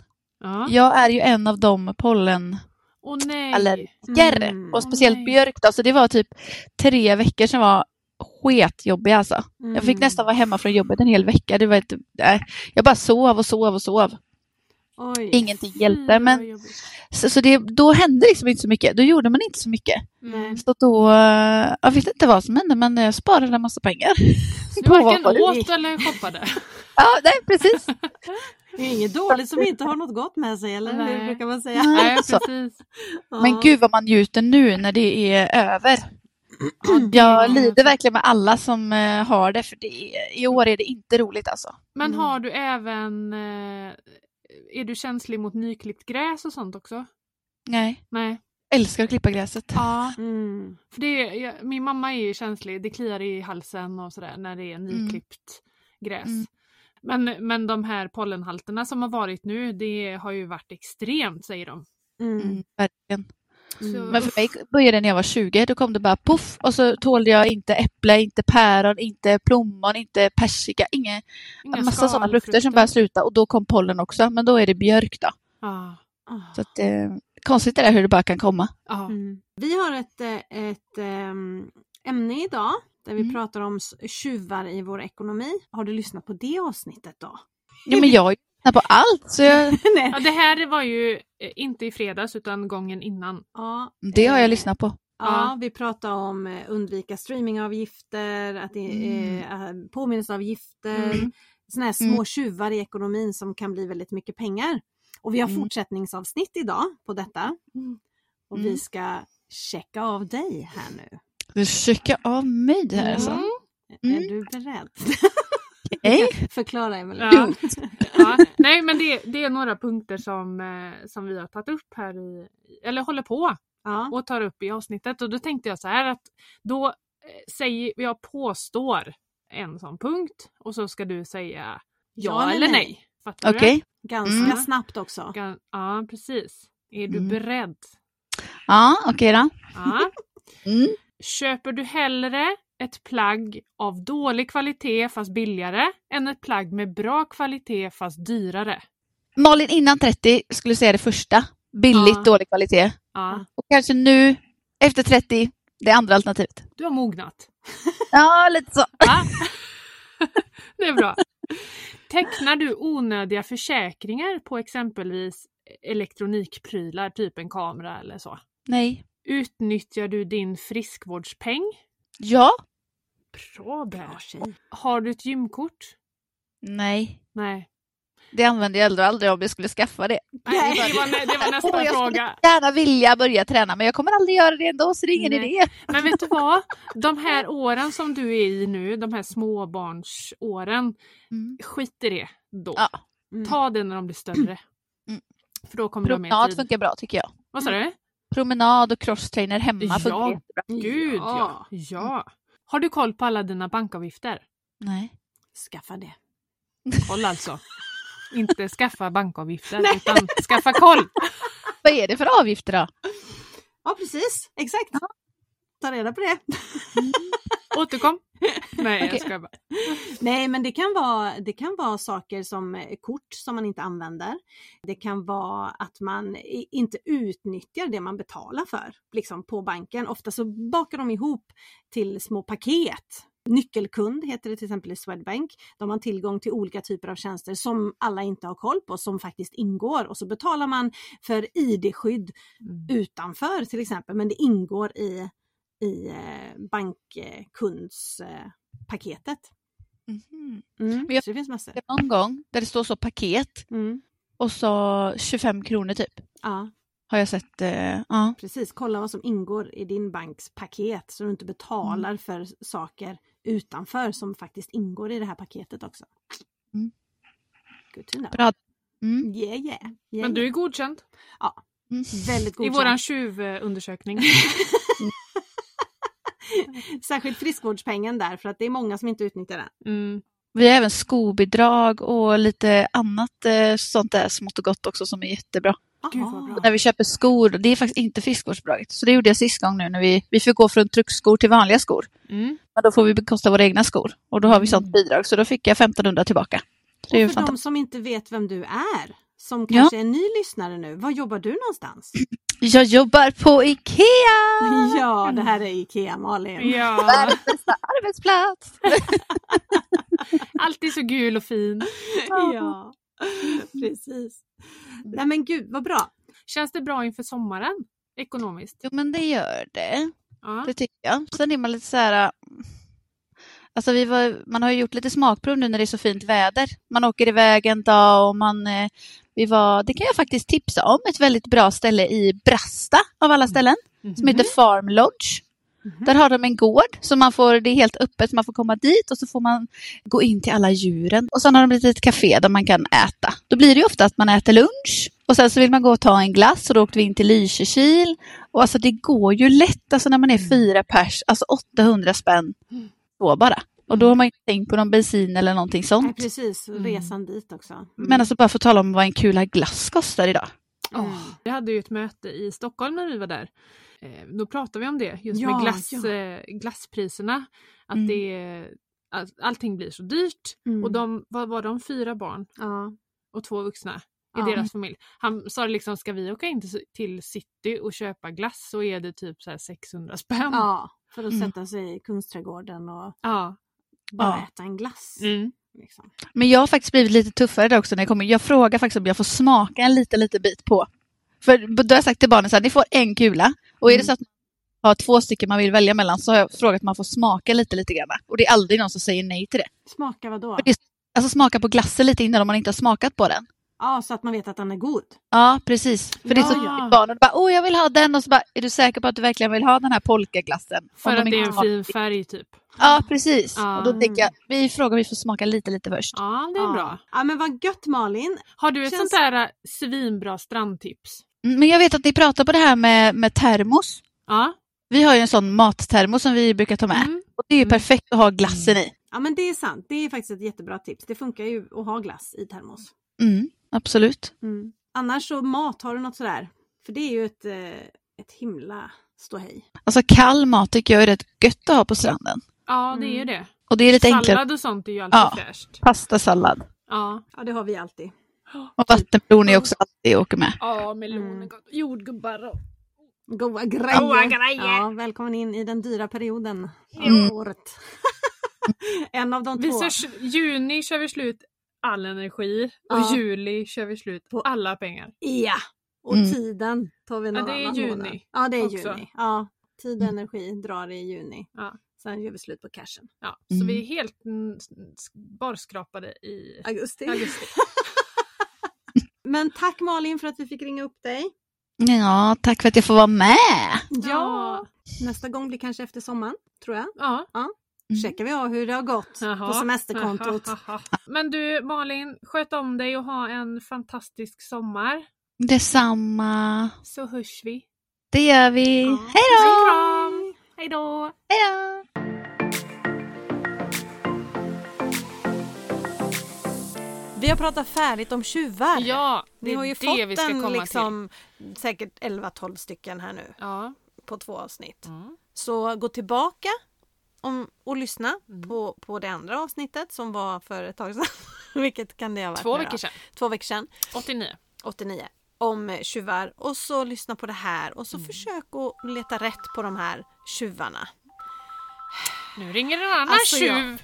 Ja. Jag är ju en av de pollenallergiker. Och speciellt björk då. Så det var typ 3 veckor som var sketjobbiga alltså. Jag fick nästan vara hemma från jobbet en hel vecka. Det var inte, jag bara sov. Oj. Ingenting hjälpte. Men, så då hände liksom inte så mycket. Då gjorde man inte så mycket. Så då, jag vet inte vad som hände, men jag sparade en massa pengar. Du varken åt eller shoppade. Ja, nej, precis. Det är inget dåligt som inte har något gott med sig, eller hur brukar man säga? Nej, precis. Men gud vad man njuter nu när det är över. Jag lider verkligen med alla som har det, för i år är det inte roligt alltså. Men har du även, är du känslig mot nyklippt gräs och sånt också? Nej. Nej. Älskar att klippa gräset. Ja, för min mamma är ju känslig, det kliar i halsen och sådär när det är nyklippt gräs. Men de här pollenhalterna som har varit nu, det har ju varit extremt, säger de. Verkligen. Men för mig började när jag var 20, då kom det bara puff, och så tålde jag inte äpple, inte päron, inte plommon, inte persika, inga massa sådana frukter som bara sluta, och då kom pollen också, men då är det björk då. Så att konstigt är det hur det bara kan komma. Vi har ett ämne idag där vi pratar om tjuvar i vår ekonomi. Har du lyssnat på det avsnittet då? Ja, men jag lyssnar på allt. Så ja, det här var ju inte i fredags utan gången innan. Ja, det har jag lyssnat på. Ja, vi pratar om undvika streamingavgifter, att det är påminnelseavgifter, såna här små tjuvar i ekonomin som kan bli väldigt mycket pengar. Och vi har fortsättningsavsnitt idag på detta. Och vi ska checka av dig här nu. Du checkar av mig här alltså. Är du beredd? Okay. Förklara, Emelie. Nej, men det är några punkter som vi har tagit upp här eller håller på och tar upp i avsnittet. Och då tänkte jag så här att då jag påstår en sån punkt och så ska du säga ja eller nej. Fattar du? Ganska snabbt också. Ja, precis. Är du beredd? Ja, okej då. Ja. Köper du hellre ett plagg av dålig kvalitet fast billigare än ett plagg med bra kvalitet fast dyrare? Malin, innan 30 skulle säga det första. Billigt, dålig kvalitet. Och kanske nu, efter 30, det andra alternativet. Du har mognat. Ja, lite så. Det är bra. Tecknar du onödiga försäkringar på exempelvis elektronikprylar, typ en kamera eller så? Nej. Utnyttjar du din friskvårdspeng? Ja. Bra tjej. Har du ett gymkort? Nej. Nej. Det använder jag aldrig om jag skulle skaffa det. Nej, det var nästa fråga. Jag skulle gärna vilja börja träna, men jag kommer aldrig göra det ändå, så det är ingen idé. Men vet du vad? De här åren som du är i nu, de här småbarnsåren, skit i det då. Ja. Ta det när de blir större. För då kommer promenad funkar bra, tycker jag. Vad sa du? Promenad och crosstrainer hemma funkar jättebra. Gud, ja. Har du koll på alla dina bankavgifter? Nej. Skaffa det. Koll alltså. Inte skaffa bankavgifter, utan skaffa koll. Vad är det för avgifter då? Ja, precis. Exakt. Ta reda på det. Återkom. Nej, jag ska bara. Nej, men det kan vara saker som kort som man inte använder. Det kan vara att man inte utnyttjar det man betalar för liksom på banken. Ofta så bakar de ihop till små paket. Nyckelkund heter det till exempel i Swedbank. De har tillgång till olika typer av tjänster som alla inte har koll på, som faktiskt ingår. Och så betalar man för ID-skydd utanför till exempel, men det ingår i bankkundspaketet. Men jag, så det finns massor. Någon gång där det står så paket och så 25 kronor typ. Ja. Har jag sett. Precis, kolla vad som ingår i din banks paket så du inte betalar för saker utanför som faktiskt ingår i det här paketet också. Good to know. Bra. Yeah. Men du är godkänd. Ja, väldigt godkänd. I våran tjuvundersökning. Särskilt friskvårdspengen där, för att det är många som inte utnyttjar den. Vi har även skobidrag och lite annat sånt där smått och gott också som är jättebra. När vi köper skor, det är faktiskt inte friskvårdsbidraget. Så det gjorde jag sist gång nu när vi får gå från truckskor till vanliga skor. Men då får vi bekosta våra egna skor. Och då har vi sånt bidrag, så då fick jag 1500 tillbaka. Och för de som inte vet vem du är som kanske är en ny lyssnare nu. Var jobbar du någonstans? Jag jobbar på IKEA! Ja, det här är IKEA, Malin. Ja. Världens bästa arbetsplats! Alltid så gul och fin. Ja, precis. Nej men gud, vad bra. Känns det bra inför sommaren? Ekonomiskt? Jo, men det gör det. Ja. Det tycker jag. Sen är man lite så här... Alltså man har ju gjort lite smakprov nu när det är så fint väder. Man åker iväg en dag och det kan jag faktiskt tipsa om. Ett väldigt bra ställe i Brasta av alla ställen. Som heter Farm Lodge. Där har de en gård så det är helt öppet. Man får komma dit och så får man gå in till alla djuren. Och sen har de ett litet café där man kan äta. Då blir det ju ofta att man äter lunch. Och sen så vill man gå och ta en glass och då åkte vi in till Lysekil. Och alltså det går ju lätt alltså när man är 4 pers. Alltså 800 spänn. Så bara. Och då har man ju inte tänkt på någon bensin eller någonting sånt. Nej, precis, resan dit också. Men alltså bara för att tala om vad en kula glass kostar idag. Vi hade ju ett möte i Stockholm när vi var där. Då pratade vi om det, just med glasspriserna. Att allting blir så dyrt. Och vad var de 4 barn? Och 2 vuxna i deras familj. Han sa liksom, ska vi åka in till city och köpa glass så är det typ så här 600 spänn. Ja, för att sätta sig i Kungsträdgården och bara äta en glass. Liksom. Men jag har faktiskt blivit lite tuffare där också när jag kommer. Jag frågar faktiskt om jag får smaka en liten bit på. För då har jag sagt till barnen så här, ni får en kula. Och är det så att man har 2 stycken man vill välja mellan så har jag frågat om man får smaka lite grann. Och det är aldrig någon som säger nej till det. Smaka vad då? Alltså smaka på glassen lite innan om man inte har smakat på den. Ja, så att man vet att den är god. Ja, precis. För det är så mycket barn och bara, jag vill ha den. Och så bara, är du säker på att du verkligen vill ha den här polkaglassen? För att det är en fin färg typ. Ja, precis. Och då tänker jag, vi får smaka lite först. Ja, det är bra. Ja, men vad gött Malin. Har du ett sånt där svinbra strandtips? Men jag vet att ni pratar på det här med termos. Ja. Vi har ju en sån mattermos som vi brukar ta med. Och det är ju perfekt att ha glassen i. Ja, men det är sant. Det är faktiskt ett jättebra tips. Det funkar ju att ha glass i termos. Absolut. Annars så har du något sådär? För det är ju ett himla ståhej. Alltså kall mat tycker jag är rätt gött att ha på stranden. Ja, det är ju det. Och det är lite enklare. Sallad och sånt är ju alltid fräscht. Pastasallad. Ja, det har vi alltid. Och vattenmelon är också alltid åker med. Ja, melon är gott. Jordgubbar och goda grejer. Ja, välkommen in i den dyra perioden av året. En av de 2. Juni kör vi slut all energi och juli kör vi slut på alla pengar. Ja, och tiden tar vi någon annan juni. månad. Ja, det är också. juni. Ja, tid och energi drar i juni. Ja. Sen gör vi slut på cashen. Ja, så vi är helt barskrapade i augusti. Men tack Malin för att vi fick ringa upp dig. Ja, tack för att jag får vara med. Ja, nästa gång blir kanske efter sommaren, tror jag. Ja. Checkar vi av hur det har gått på semesterkontot. Men du Malin, sköt om dig och ha en fantastisk sommar. Detsamma. Så hörs vi. Det gör vi. Ja. Hej då! Kram! Hej då! Hej då! Vi har pratat färdigt om tjuvar. Ja, vi har ju det fått vi ska komma liksom säkert 11-12 stycken här nu. Ja. På 2 avsnitt. Så gå tillbaka och lyssna på det andra avsnittet som var för ett tag sedan. Vilket kan det ha varit? 2 veckor sedan. 2 veckor sedan. 89. Om tjuvar. Och så lyssna på det här. Och så försök att leta rätt på de här tjuvarna. Nu ringer en annan tjuv.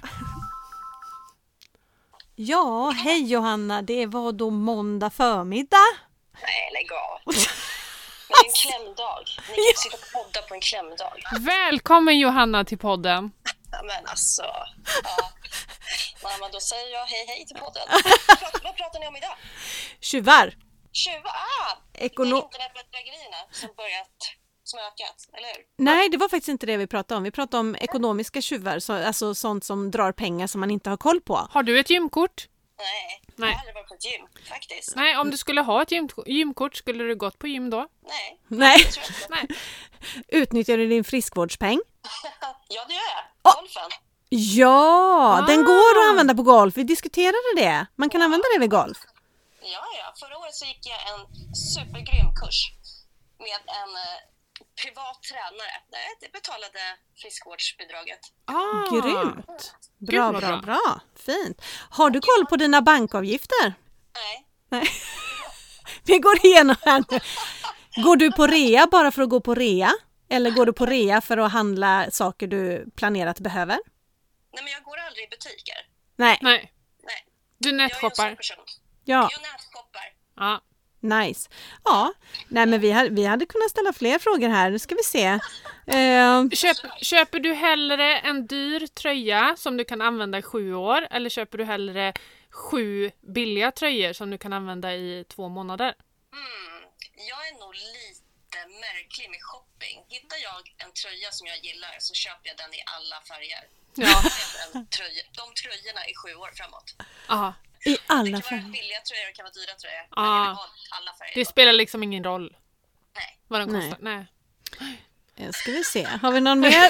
Ja, hej Johanna. Det var då måndag förmiddag. Nej, lägg av. Men det är en klämdag. Ni kan sitta och podda på en klämdag. Välkommen Johanna till podden. Ja, men alltså. Ja. Mamma, då säger jag hej till podden. Vad pratar ni om idag? Tjuvar. Tjuvar? Det är internetbedrägerierna som har ökat, eller hur? Nej, det var faktiskt inte det vi pratade om. Vi pratade om ekonomiska tjuvar, alltså sånt som drar pengar som man inte har koll på. Har du ett gymkort? Nej. Jag har aldrig varit på ett gym, faktiskt. Nej, om du skulle ha ett gymkort, skulle du gått på gym då? Nej. Utnyttjar du din friskvårdspeng? Ja, det gör jag. Golfen. Ja, den går att använda på golf. Vi diskuterade det. Man kan använda det vid golf. Ja. Förra året så gick jag en supergrym kurs med en privat tränare. Det betalade friskvårdsbidraget. Grymt. Bra. Fint. Har du koll på dina bankavgifter? Nej. Vi går igenom här nu. Går du på rea bara för att gå på rea? Eller går du på rea för att handla saker du planerat behöver? Nej, men jag går aldrig i butiker. Nej. Nej. Nej. Du Jag är en nätshoppar. sån person. Ja, Jag nätshoppar. Ja. nice. Ja, nej men vi hade kunnat ställa fler frågor här. Nu ska vi se. Köper du hellre en dyr tröja som du kan använda i 7 år eller köper du hellre 7 billiga tröjor som du kan använda i 2 månader? Jag är nog lite märklig med shopping. Hittar jag en tröja som jag gillar så köper jag den i alla färger. Ja. De tröjorna i 7 år framåt. Aha. I Det alla kan fall. vara billiga tröjor, det kan vara dyra tröjor. Ah. Men jag vill ha alla färger. Det spelar liksom ingen roll Nej. vad de kostar. Nej. Ska vi se. Har vi någon mer?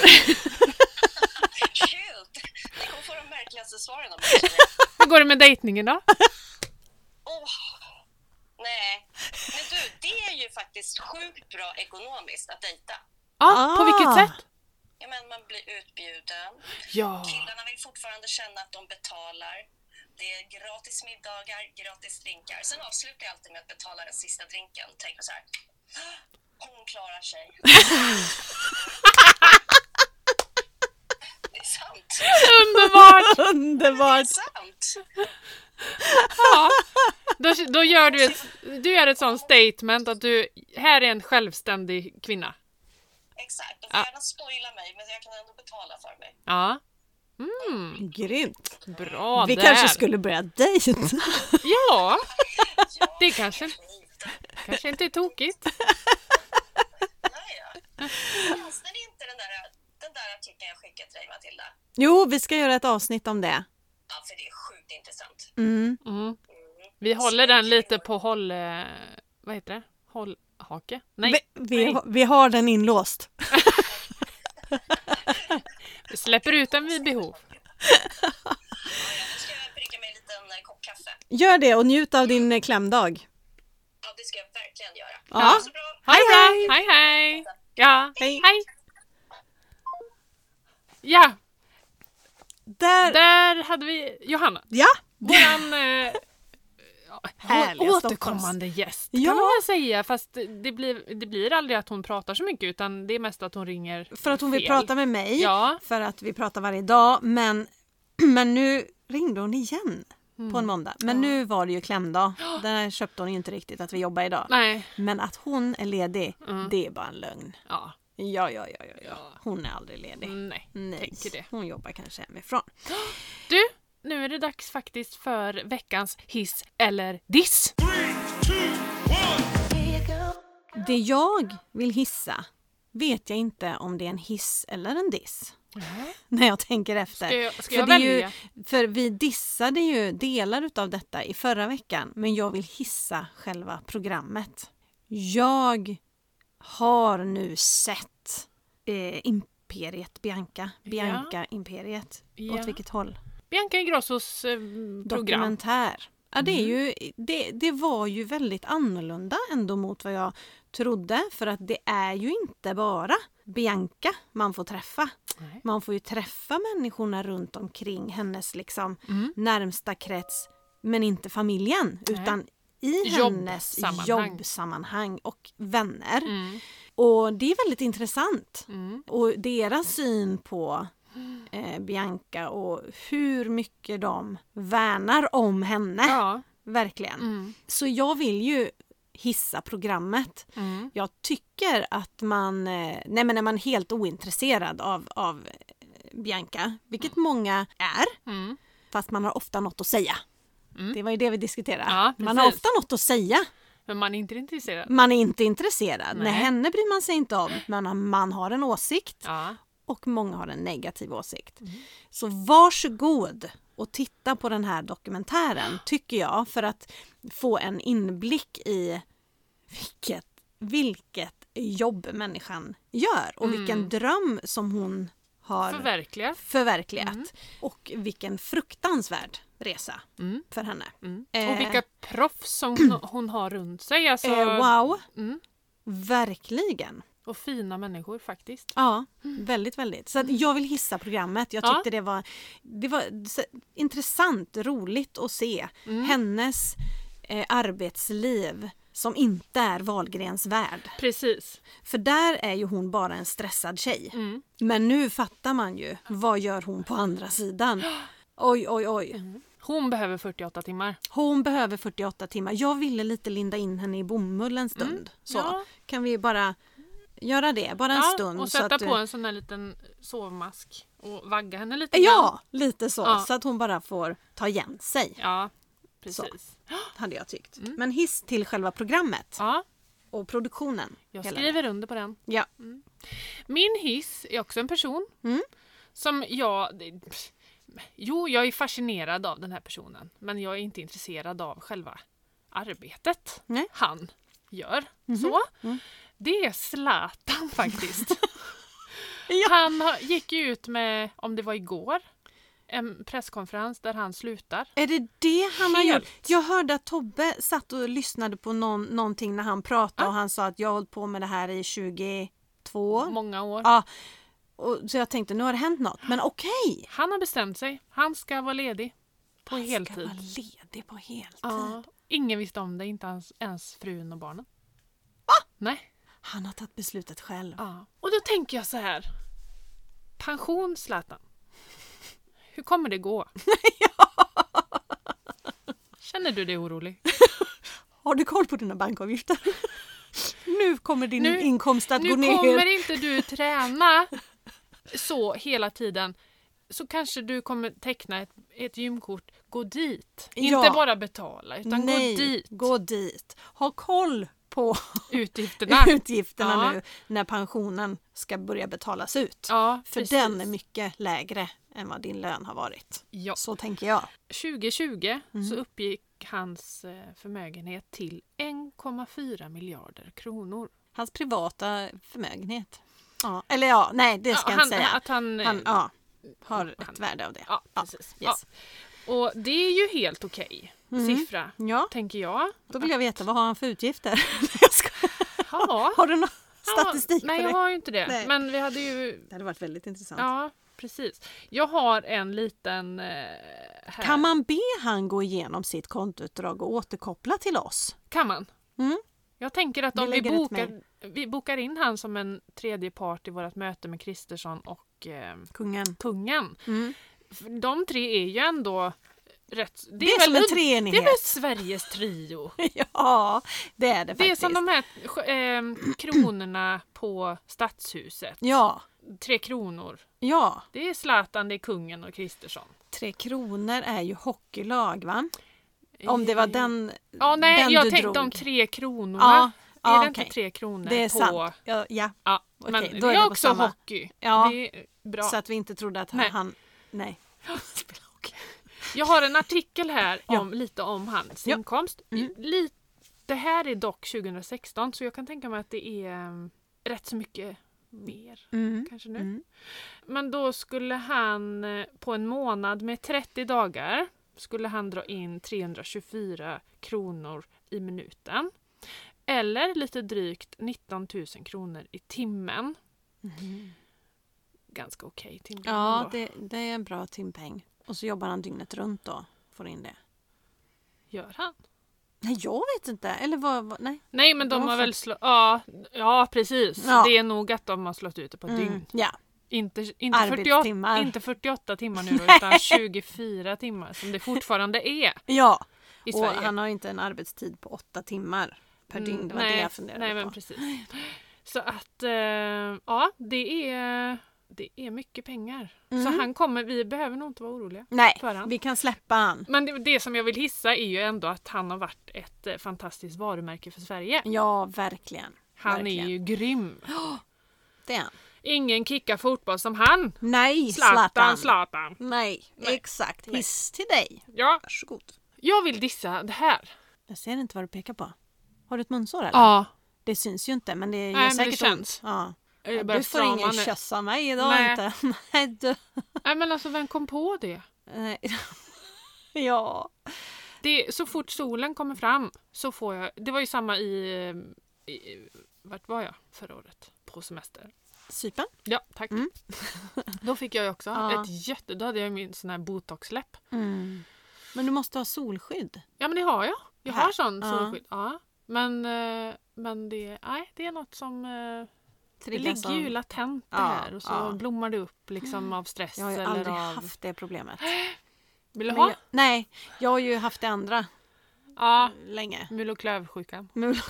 Shoot! Ni kommer få de märkligaste svaren om det. Hur går det med dejtningen då? Nej. Men du, det är ju faktiskt sjukt bra ekonomiskt att dejta. Ja, på vilket sätt? Ja, men man blir utbjuden. Ja. Killarna vill fortfarande känna att de betalar. Det är gratis middagar, gratis drinkar. Sen avslutar jag alltid med att betala den sista drinken. Tänker så här, hon klarar sig. Det är sant. Underbart! Det Underbart. är sant. Ja. Då gör du gör ett sånt statement att du här är en självständig kvinna. Exakt. Du får gärna spoila mig, men jag kan ändå betala för mig. Ja. Grymt. Bra Vi där. kanske skulle börja dejta. Ja, Ja, det kanske inte är tokigt. nej, ja. Fanns det inte den där artikeln jag skickat till dig, Matilda? Jo, vi ska göra ett avsnitt om det. Ja, för det är sjukt intressant. Mm. Vi håller den lite på vad heter det? Hållhake? Nej. Vi har den inlåst. Vi släpper ut den vid behov. Ja, nu ska jag brygga mig en liten kopp kaffe. Gör det och njut av din klämdag. Ja, det ska jag verkligen göra. Ja. Ha det så bra. Ha det bra. Hej, hej. Ja, Hej. hej. Ja, Där. där hade vi Johanna. Ja. Våran Härliga återkommande gäst kan Ja. man väl säga. Fast det blir aldrig att hon pratar så mycket utan det är mest att hon ringer För att hon vill fel. prata med mig. Ja. För att vi pratar varje dag. Men nu ringde hon igen på en måndag. Men nu var det ju klämdag. Där köpte hon ju inte riktigt att vi jobbar idag. Nej. Men att hon är ledig, det är bara en lögn. Ja. Ja. Hon är aldrig ledig. Nej. Tänker det. Hon jobbar kanske hemifrån. Du, nu är det dags faktiskt för veckans hiss eller diss. Det jag vill hissa vet jag inte om det är en hiss eller en diss. När jag tänker efter. Ska jag det är ju, välja? för vi dissade ju delar utav detta i förra veckan. Men jag vill hissa själva programmet. Jag har nu sett Imperiet Bianca. Bianca-imperiet. Ja. Åt vilket håll? Bianca Ingrossos program. Dokumentär. Ja, det är ju, det var ju väldigt annorlunda ändå mot vad jag trodde. För att det är ju inte bara Bianca man får träffa. Nej. Man får ju träffa människorna runt omkring hennes liksom närmsta krets. Men inte familjen. Utan i hennes jobbsammanhang och vänner. Och det är väldigt intressant. Och deras syn på Bianca och hur mycket de värnar om henne. Ja. Verkligen. Så jag vill ju hissa programmet. Jag tycker att man är man helt ointresserad av Bianca, vilket många är. Fast man har ofta något att säga. Det var ju det vi diskuterade. Ja, man har ofta något att säga. Men man är inte intresserad. Man är inte intresserad. Nej. Nej, henne bryr man sig inte om. Men man har en åsikt. Ja. Och många har en negativ åsikt. Så varsågod och titta på den här dokumentären tycker jag. För att få en inblick i vilket jobb människan gör. Och vilken dröm som hon har förverkligat. Och vilken fruktansvärd resa för henne. Och vilka proffs som hon har runt sig. Alltså, wow. Verkligen. Och fina människor faktiskt. Ja, väldigt, väldigt. Så att jag vill hissa programmet. Jag tyckte det var så intressant, roligt att se hennes arbetsliv som inte är Wahlgrens värld. Precis. För där är ju hon bara en stressad tjej. Men nu fattar man ju, vad gör hon på andra sidan? Oj. Hon behöver 48 timmar. Hon behöver 48 timmar. Jag ville lite linda in henne i bomull en stund. Så Ja. kan vi bara göra det, bara en stund. Och så sätta att, på en sån här liten sovmask och vagga henne lite grann. Ja, lite så. Ja. Så att hon bara får ta igen sig. Ja, precis. Hade jag tyckt. Men hiss till själva programmet Ja, och produktionen. jag Hela skriver under på den. Ja. Min hiss är också en person som jag är fascinerad av den här personen. Men jag är inte intresserad av själva arbetet Nej. han gör. Så. Det är Zlatan faktiskt. Han gick ju ut med, om det var igår, en presskonferens där han slutar. Är det han har Helt. gjort? Jag hörde att Tobbe satt och lyssnade på någonting när han pratade och han sa att jag har hållit på med det här i 22. Många år. Ja. Och så jag tänkte, nu har det hänt något. Men okej. Han har bestämt sig. Han ska vara ledig på Han heltid. ska vara ledig på heltid. Ja. Ingen visste om det, inte ens frun och barnen. Nej. Han har tagit beslutet själv. Ja. Och då tänker jag så här. Pension, Zlatan. Hur kommer det gå? Känner du dig orolig? Har du koll på dina bankavgifter? Nu kommer din inkomst att gå Nu ner. kommer inte du träna så hela tiden. Så kanske du kommer teckna ett gymkort. Gå dit. Ja. Inte bara betala, utan Nej, gå dit. gå dit. Ha koll på Utgifterna. utgifterna Ja. nu när pensionen ska börja betalas ut. Ja, För precis. den är mycket lägre än vad din lön har varit. Ja. Så tänker jag. 2020 så uppgick hans förmögenhet till 1,4 miljarder kronor. Hans privata förmögenhet. Ja. Eller ja, nej det ska jag inte säga. Att han har ett värde av det. Ja, precis. Yes. Ja. Och det är ju helt okej siffra, Ja, tänker jag. då vill jag veta, vad har han för utgifter? Jag skojar. Ja. Har du någon statistik Nej, på jag det? har ju inte det. Nej. Men vi hade ju... Det hade varit väldigt intressant. Ja, precis. Jag har en liten... här. Kan man be han gå igenom sitt kontoutdrag och återkoppla till oss? Kan man? Mm. Jag tänker att Vi om lägger vi bokar in han som en tredje part i vårt möte med Kristersson och kungen. Mm. De tre är ju ändå rätt... Det är som en Det treenighet. är väl Sveriges trio. Ja, det är det Det är faktiskt. som de här kronorna på Stadshuset. Ja, 3 kronor. ja. Det är Zlatan, det är kungen och Kristersson. 3 kronor är ju hockeylag, va? Om det var den Ja, nej, den jag du tänkte drog. om 3 kronorna. Ja, Är det okej. inte 3 kronor Det är på... sant. Ja, Ja, Okej, men då det är är det på också samma. hockey. Ja. Det är bra. så att vi inte trodde att Nej. han... Nej. Spelar hockey. Jag har en artikel här Ja. lite om hans Ja. inkomst. Det här är dock 2016 så jag kan tänka mig att det är rätt så mycket mer kanske nu. Men då skulle han på en månad med 30 dagar skulle han dra in 324 kronor i minuten. Eller lite drygt 19 000 kronor i timmen. Ganska okej timpeng. Ja, ändå. det är en bra timpeng. Och så jobbar han dygnet runt då. Får in det. Gör han? Nej, jag vet inte. Eller vad nej. Nej, men de De har får- väl ja, precis. Ja. Det är nog att de har slått ut det på ett dygn. Ja. Inte Arbetstimmar. 48, inte 48 timmar nu då, utan 24 timmar som det fortfarande är Ja. i Och Sverige. han har inte en arbetstid på 8 timmar per dygn. Det var det jag funderade nej, på. men precis. Så att, ja, det är mycket pengar. Så han kommer, vi behöver nog inte vara oroliga Nej, för han. vi kan släppa han. Men det som jag vill hissa är ju ändå att han har varit ett fantastiskt varumärke för Sverige. Ja, verkligen. Han verkligen. är ju grym. Det är han. Ingen kickar fotboll som han. Nej, Zlatan. Nej, exakt. Hiss till dig. Ja, Varsågod. jag vill dissa det här. Jag ser inte vad du pekar på. Har du ett munsår eller? Ja, Det syns ju inte, men det gör Nej, men det säkert känns. ont. Ja. jag börjar Du får strama ingen nu. kyss av mig idag Nej. inte. Nej, du. Nej, men alltså vem kom på det? Nej. Ja. Så fort solen kommer fram så får jag... Det var ju samma vart var jag förra året? På semester. Cypern? Ja, tack. Mm. Då fick jag ju också Ja. då hade jag min sån här botox-läpp. Men du måste ha solskydd. Ja, men det har jag. Jag Här. har sån Ja. solskydd. Ja. Men det är något som... Det ligger ju latent det här och så blommar det upp liksom av stress. Jag har ju aldrig haft det problemet. Vill du ha? Nej, jag har ju haft det andra länge. Mul- och klövsjukan.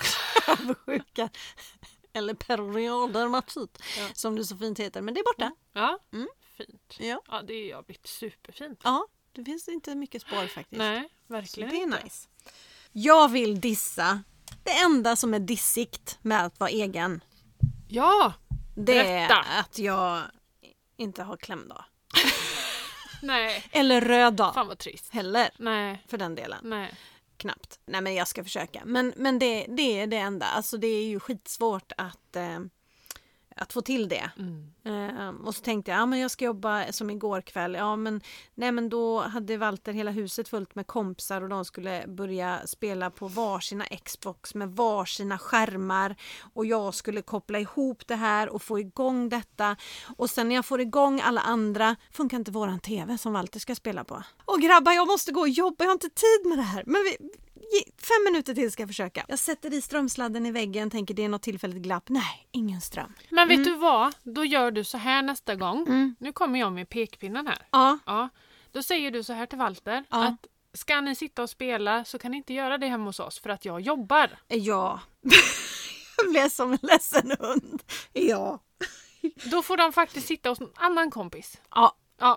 Eller perioddermatit som det så fint heter. Men det är borta. Ja, fint. Ja, det har blivit superfint. Ja, det finns inte mycket spår faktiskt. Nej, verkligen så det är nice. Jag vill dissa. Det enda som är dissigt med att vara egen. Ja, det är att jag inte har klämdag. Nej. Eller röd dag. Fan vad trist. Heller. Nej. För den delen. Nej. Knappt. Nej, men jag ska försöka. Men det är det enda. Alltså det är ju skitsvårt att få till det. Och så tänkte jag, men jag ska jobba som igår kväll. Men då hade Walter hela huset fullt med kompisar och de skulle börja spela på varsina Xbox med varsina skärmar och jag skulle koppla ihop det här och få igång detta. Och sen när jag får igång alla andra funkar inte våran tv som Walter ska spela på. Och grabbar, jag måste gå och jobba, jag har inte tid med det här. Men 5 minuter till ska jag försöka. Jag sätter i strömsladden i väggen, tänker det är något tillfälligt glapp. Nej, ingen ström. Men vet du vad? Då gör du så här nästa gång. Nu kommer jag med pekpinnen här. Ja. Då säger du så här till Walter att ska ni sitta och spela så kan ni inte göra det hemma hos oss för att jag jobbar. Ja. Jag blev som en ledsen hund. Ja. Då får de faktiskt sitta hos en annan kompis. Ja.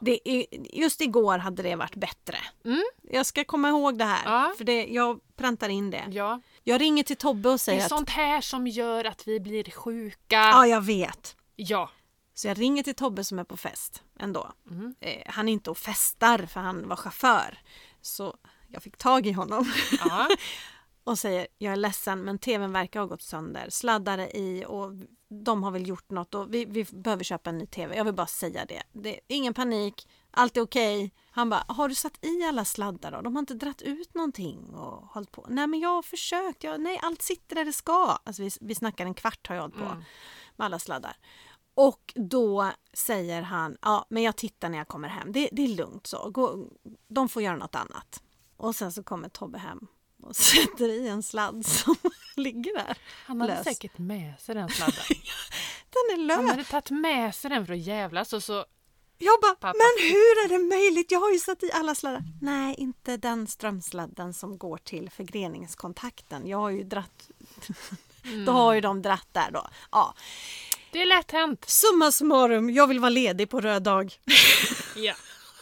Just igår hade det varit bättre. Jag ska komma ihåg det här. För jag präntar in det. Ja. Jag ringer till Tobbe och säger det är sånt här som gör att vi blir sjuka. Ja, jag vet. Ja. Så jag ringer till Tobbe som är på fest ändå. Han är inte och festar för han var chaufför. Så jag fick tag i honom. Ja. Och säger, jag är ledsen men tvn verkar ha gått sönder. Sladdare i och de har väl gjort något och vi behöver köpa en ny tv. Jag vill bara säga det. Det är ingen panik, allt är okej. Han bara, har du satt i alla sladdar då? De har inte dratt ut någonting och hållit på. Nej men jag har försökt, nej allt sitter där det ska. Alltså vi snackar en kvart har jag hållit på med alla sladdar. Och då säger han, men jag tittar när jag kommer hem. Det är lugnt så, de får göra något annat. Och sen så kommer Tobbe hem. Och sätter i en sladd som ligger där. Han hade säkert med sig den sladden. Den är lös. Han hade tagit med sig den för att jävlas och så... Jag bara, men hur är det möjligt? Jag har ju satt i alla sladdar. Nej, inte den strömsladden som går till förgreningskontakten. Jag har ju dratt... Då har ju de dratt där då. Ja. Det är lätt hänt. Summa summarum, jag vill vara ledig på röd dag. Ja.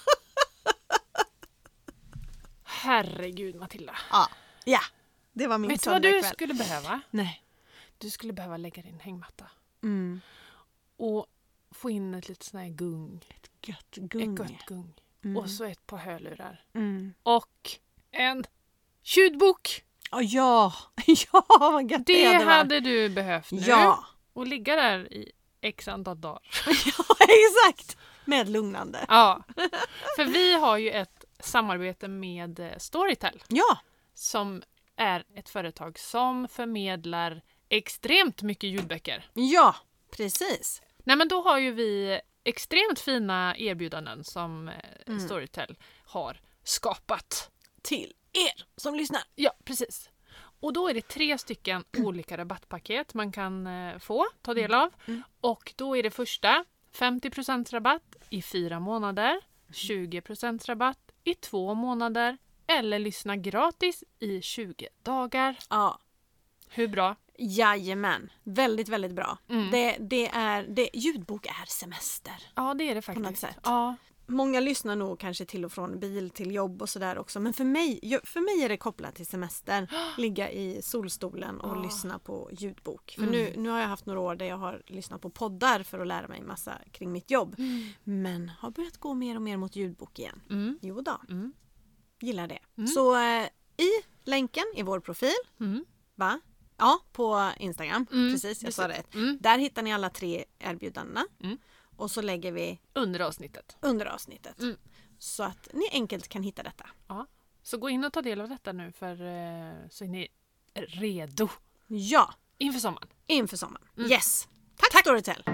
Herregud Matilda. Ja, det var min Vet du vad du söndagkväll. skulle behöva? Nej. Du skulle behöva lägga din hängmatta. Och få in ett litet sån här gung. Ett gött gung. Och så ett par hörlurar. Och en ljudbok. Ja, vad gött det hade du behövt nu. Ja. Och ligga där i x antal dagar. Ja, exakt. Med lugnande. Ja, för vi har ju ett samarbete med Storytel. Ja. Som är ett företag som förmedlar extremt mycket ljudböcker. Ja, precis. Nej men då har ju vi extremt fina erbjudanden som Storytel har skapat. Till er som lyssnar. Ja, precis. Och då är det 3 stycken olika rabattpaket man kan ta del av. Och då är det första 50% rabatt i 4 månader, 20% rabatt i 2 månader eller lyssna gratis i 20 dagar. Ja. Hur bra? Jajamän, väldigt, väldigt bra. Ljudbok är semester. Ja, det är det faktiskt. På något sätt. Ja. Många lyssnar nog kanske till och från bil till jobb och sådär också. Men för mig är det kopplat till semester. Ligga i solstolen och lyssna på ljudbok. För nu har jag haft några år där jag har lyssnat på poddar för att lära mig massa kring mitt jobb. Men har börjat gå mer och mer mot ljudbok igen. Jo då. Gillar det. Så i länken i vår profil. Va? Ja, på Instagram. Precis, jag sa det. Där hittar ni alla 3 erbjudandena. Och så lägger vi under avsnittet. Så att ni enkelt kan hitta detta. Ja. Så gå in och ta del av detta nu för så är ni redo. Ja. Inför sommaren. Yes. Tack Storytel.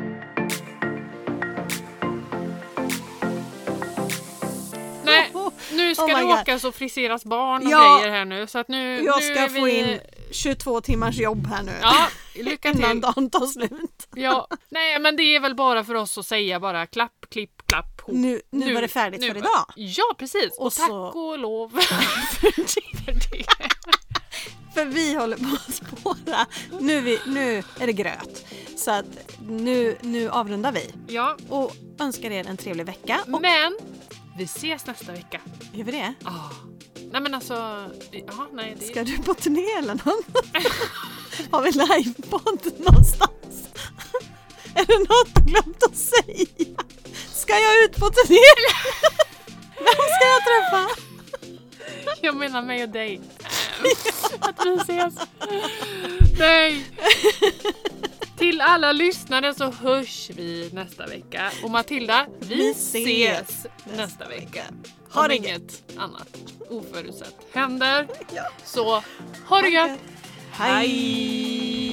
Nej, nu ska det åkas och friseras barn och grejer här nu. Så att nu jag ska nu få in 22 timmars jobb här nu. Ja, lycka till. Innan dagen tar slut. Ja, nej men det är väl bara för oss att säga bara klapp, klipp, klapp. Nu var det färdigt för idag. Ja, precis. Och tack och lov för det. För vi håller på att spåra. Nu är det gröt. Så att nu avrundar vi. Ja. Och önskar er en trevlig vecka. Och men vi ses nästa vecka. gör vi det? Ja. Nej men alltså, nej. Det... Ska du på turné eller någon? Har vi livepodd någonstans? Är det något du glömt att säga? Ska jag ut på turné? Vem ska jag träffa? Jag menar mig och dig. Att vi ses. Nej. Till alla lyssnare så hörs vi nästa vecka. Och Matilda, vi ses nästa vecka. Har inget annat oförutsett händer. Så ha det gött. Hej!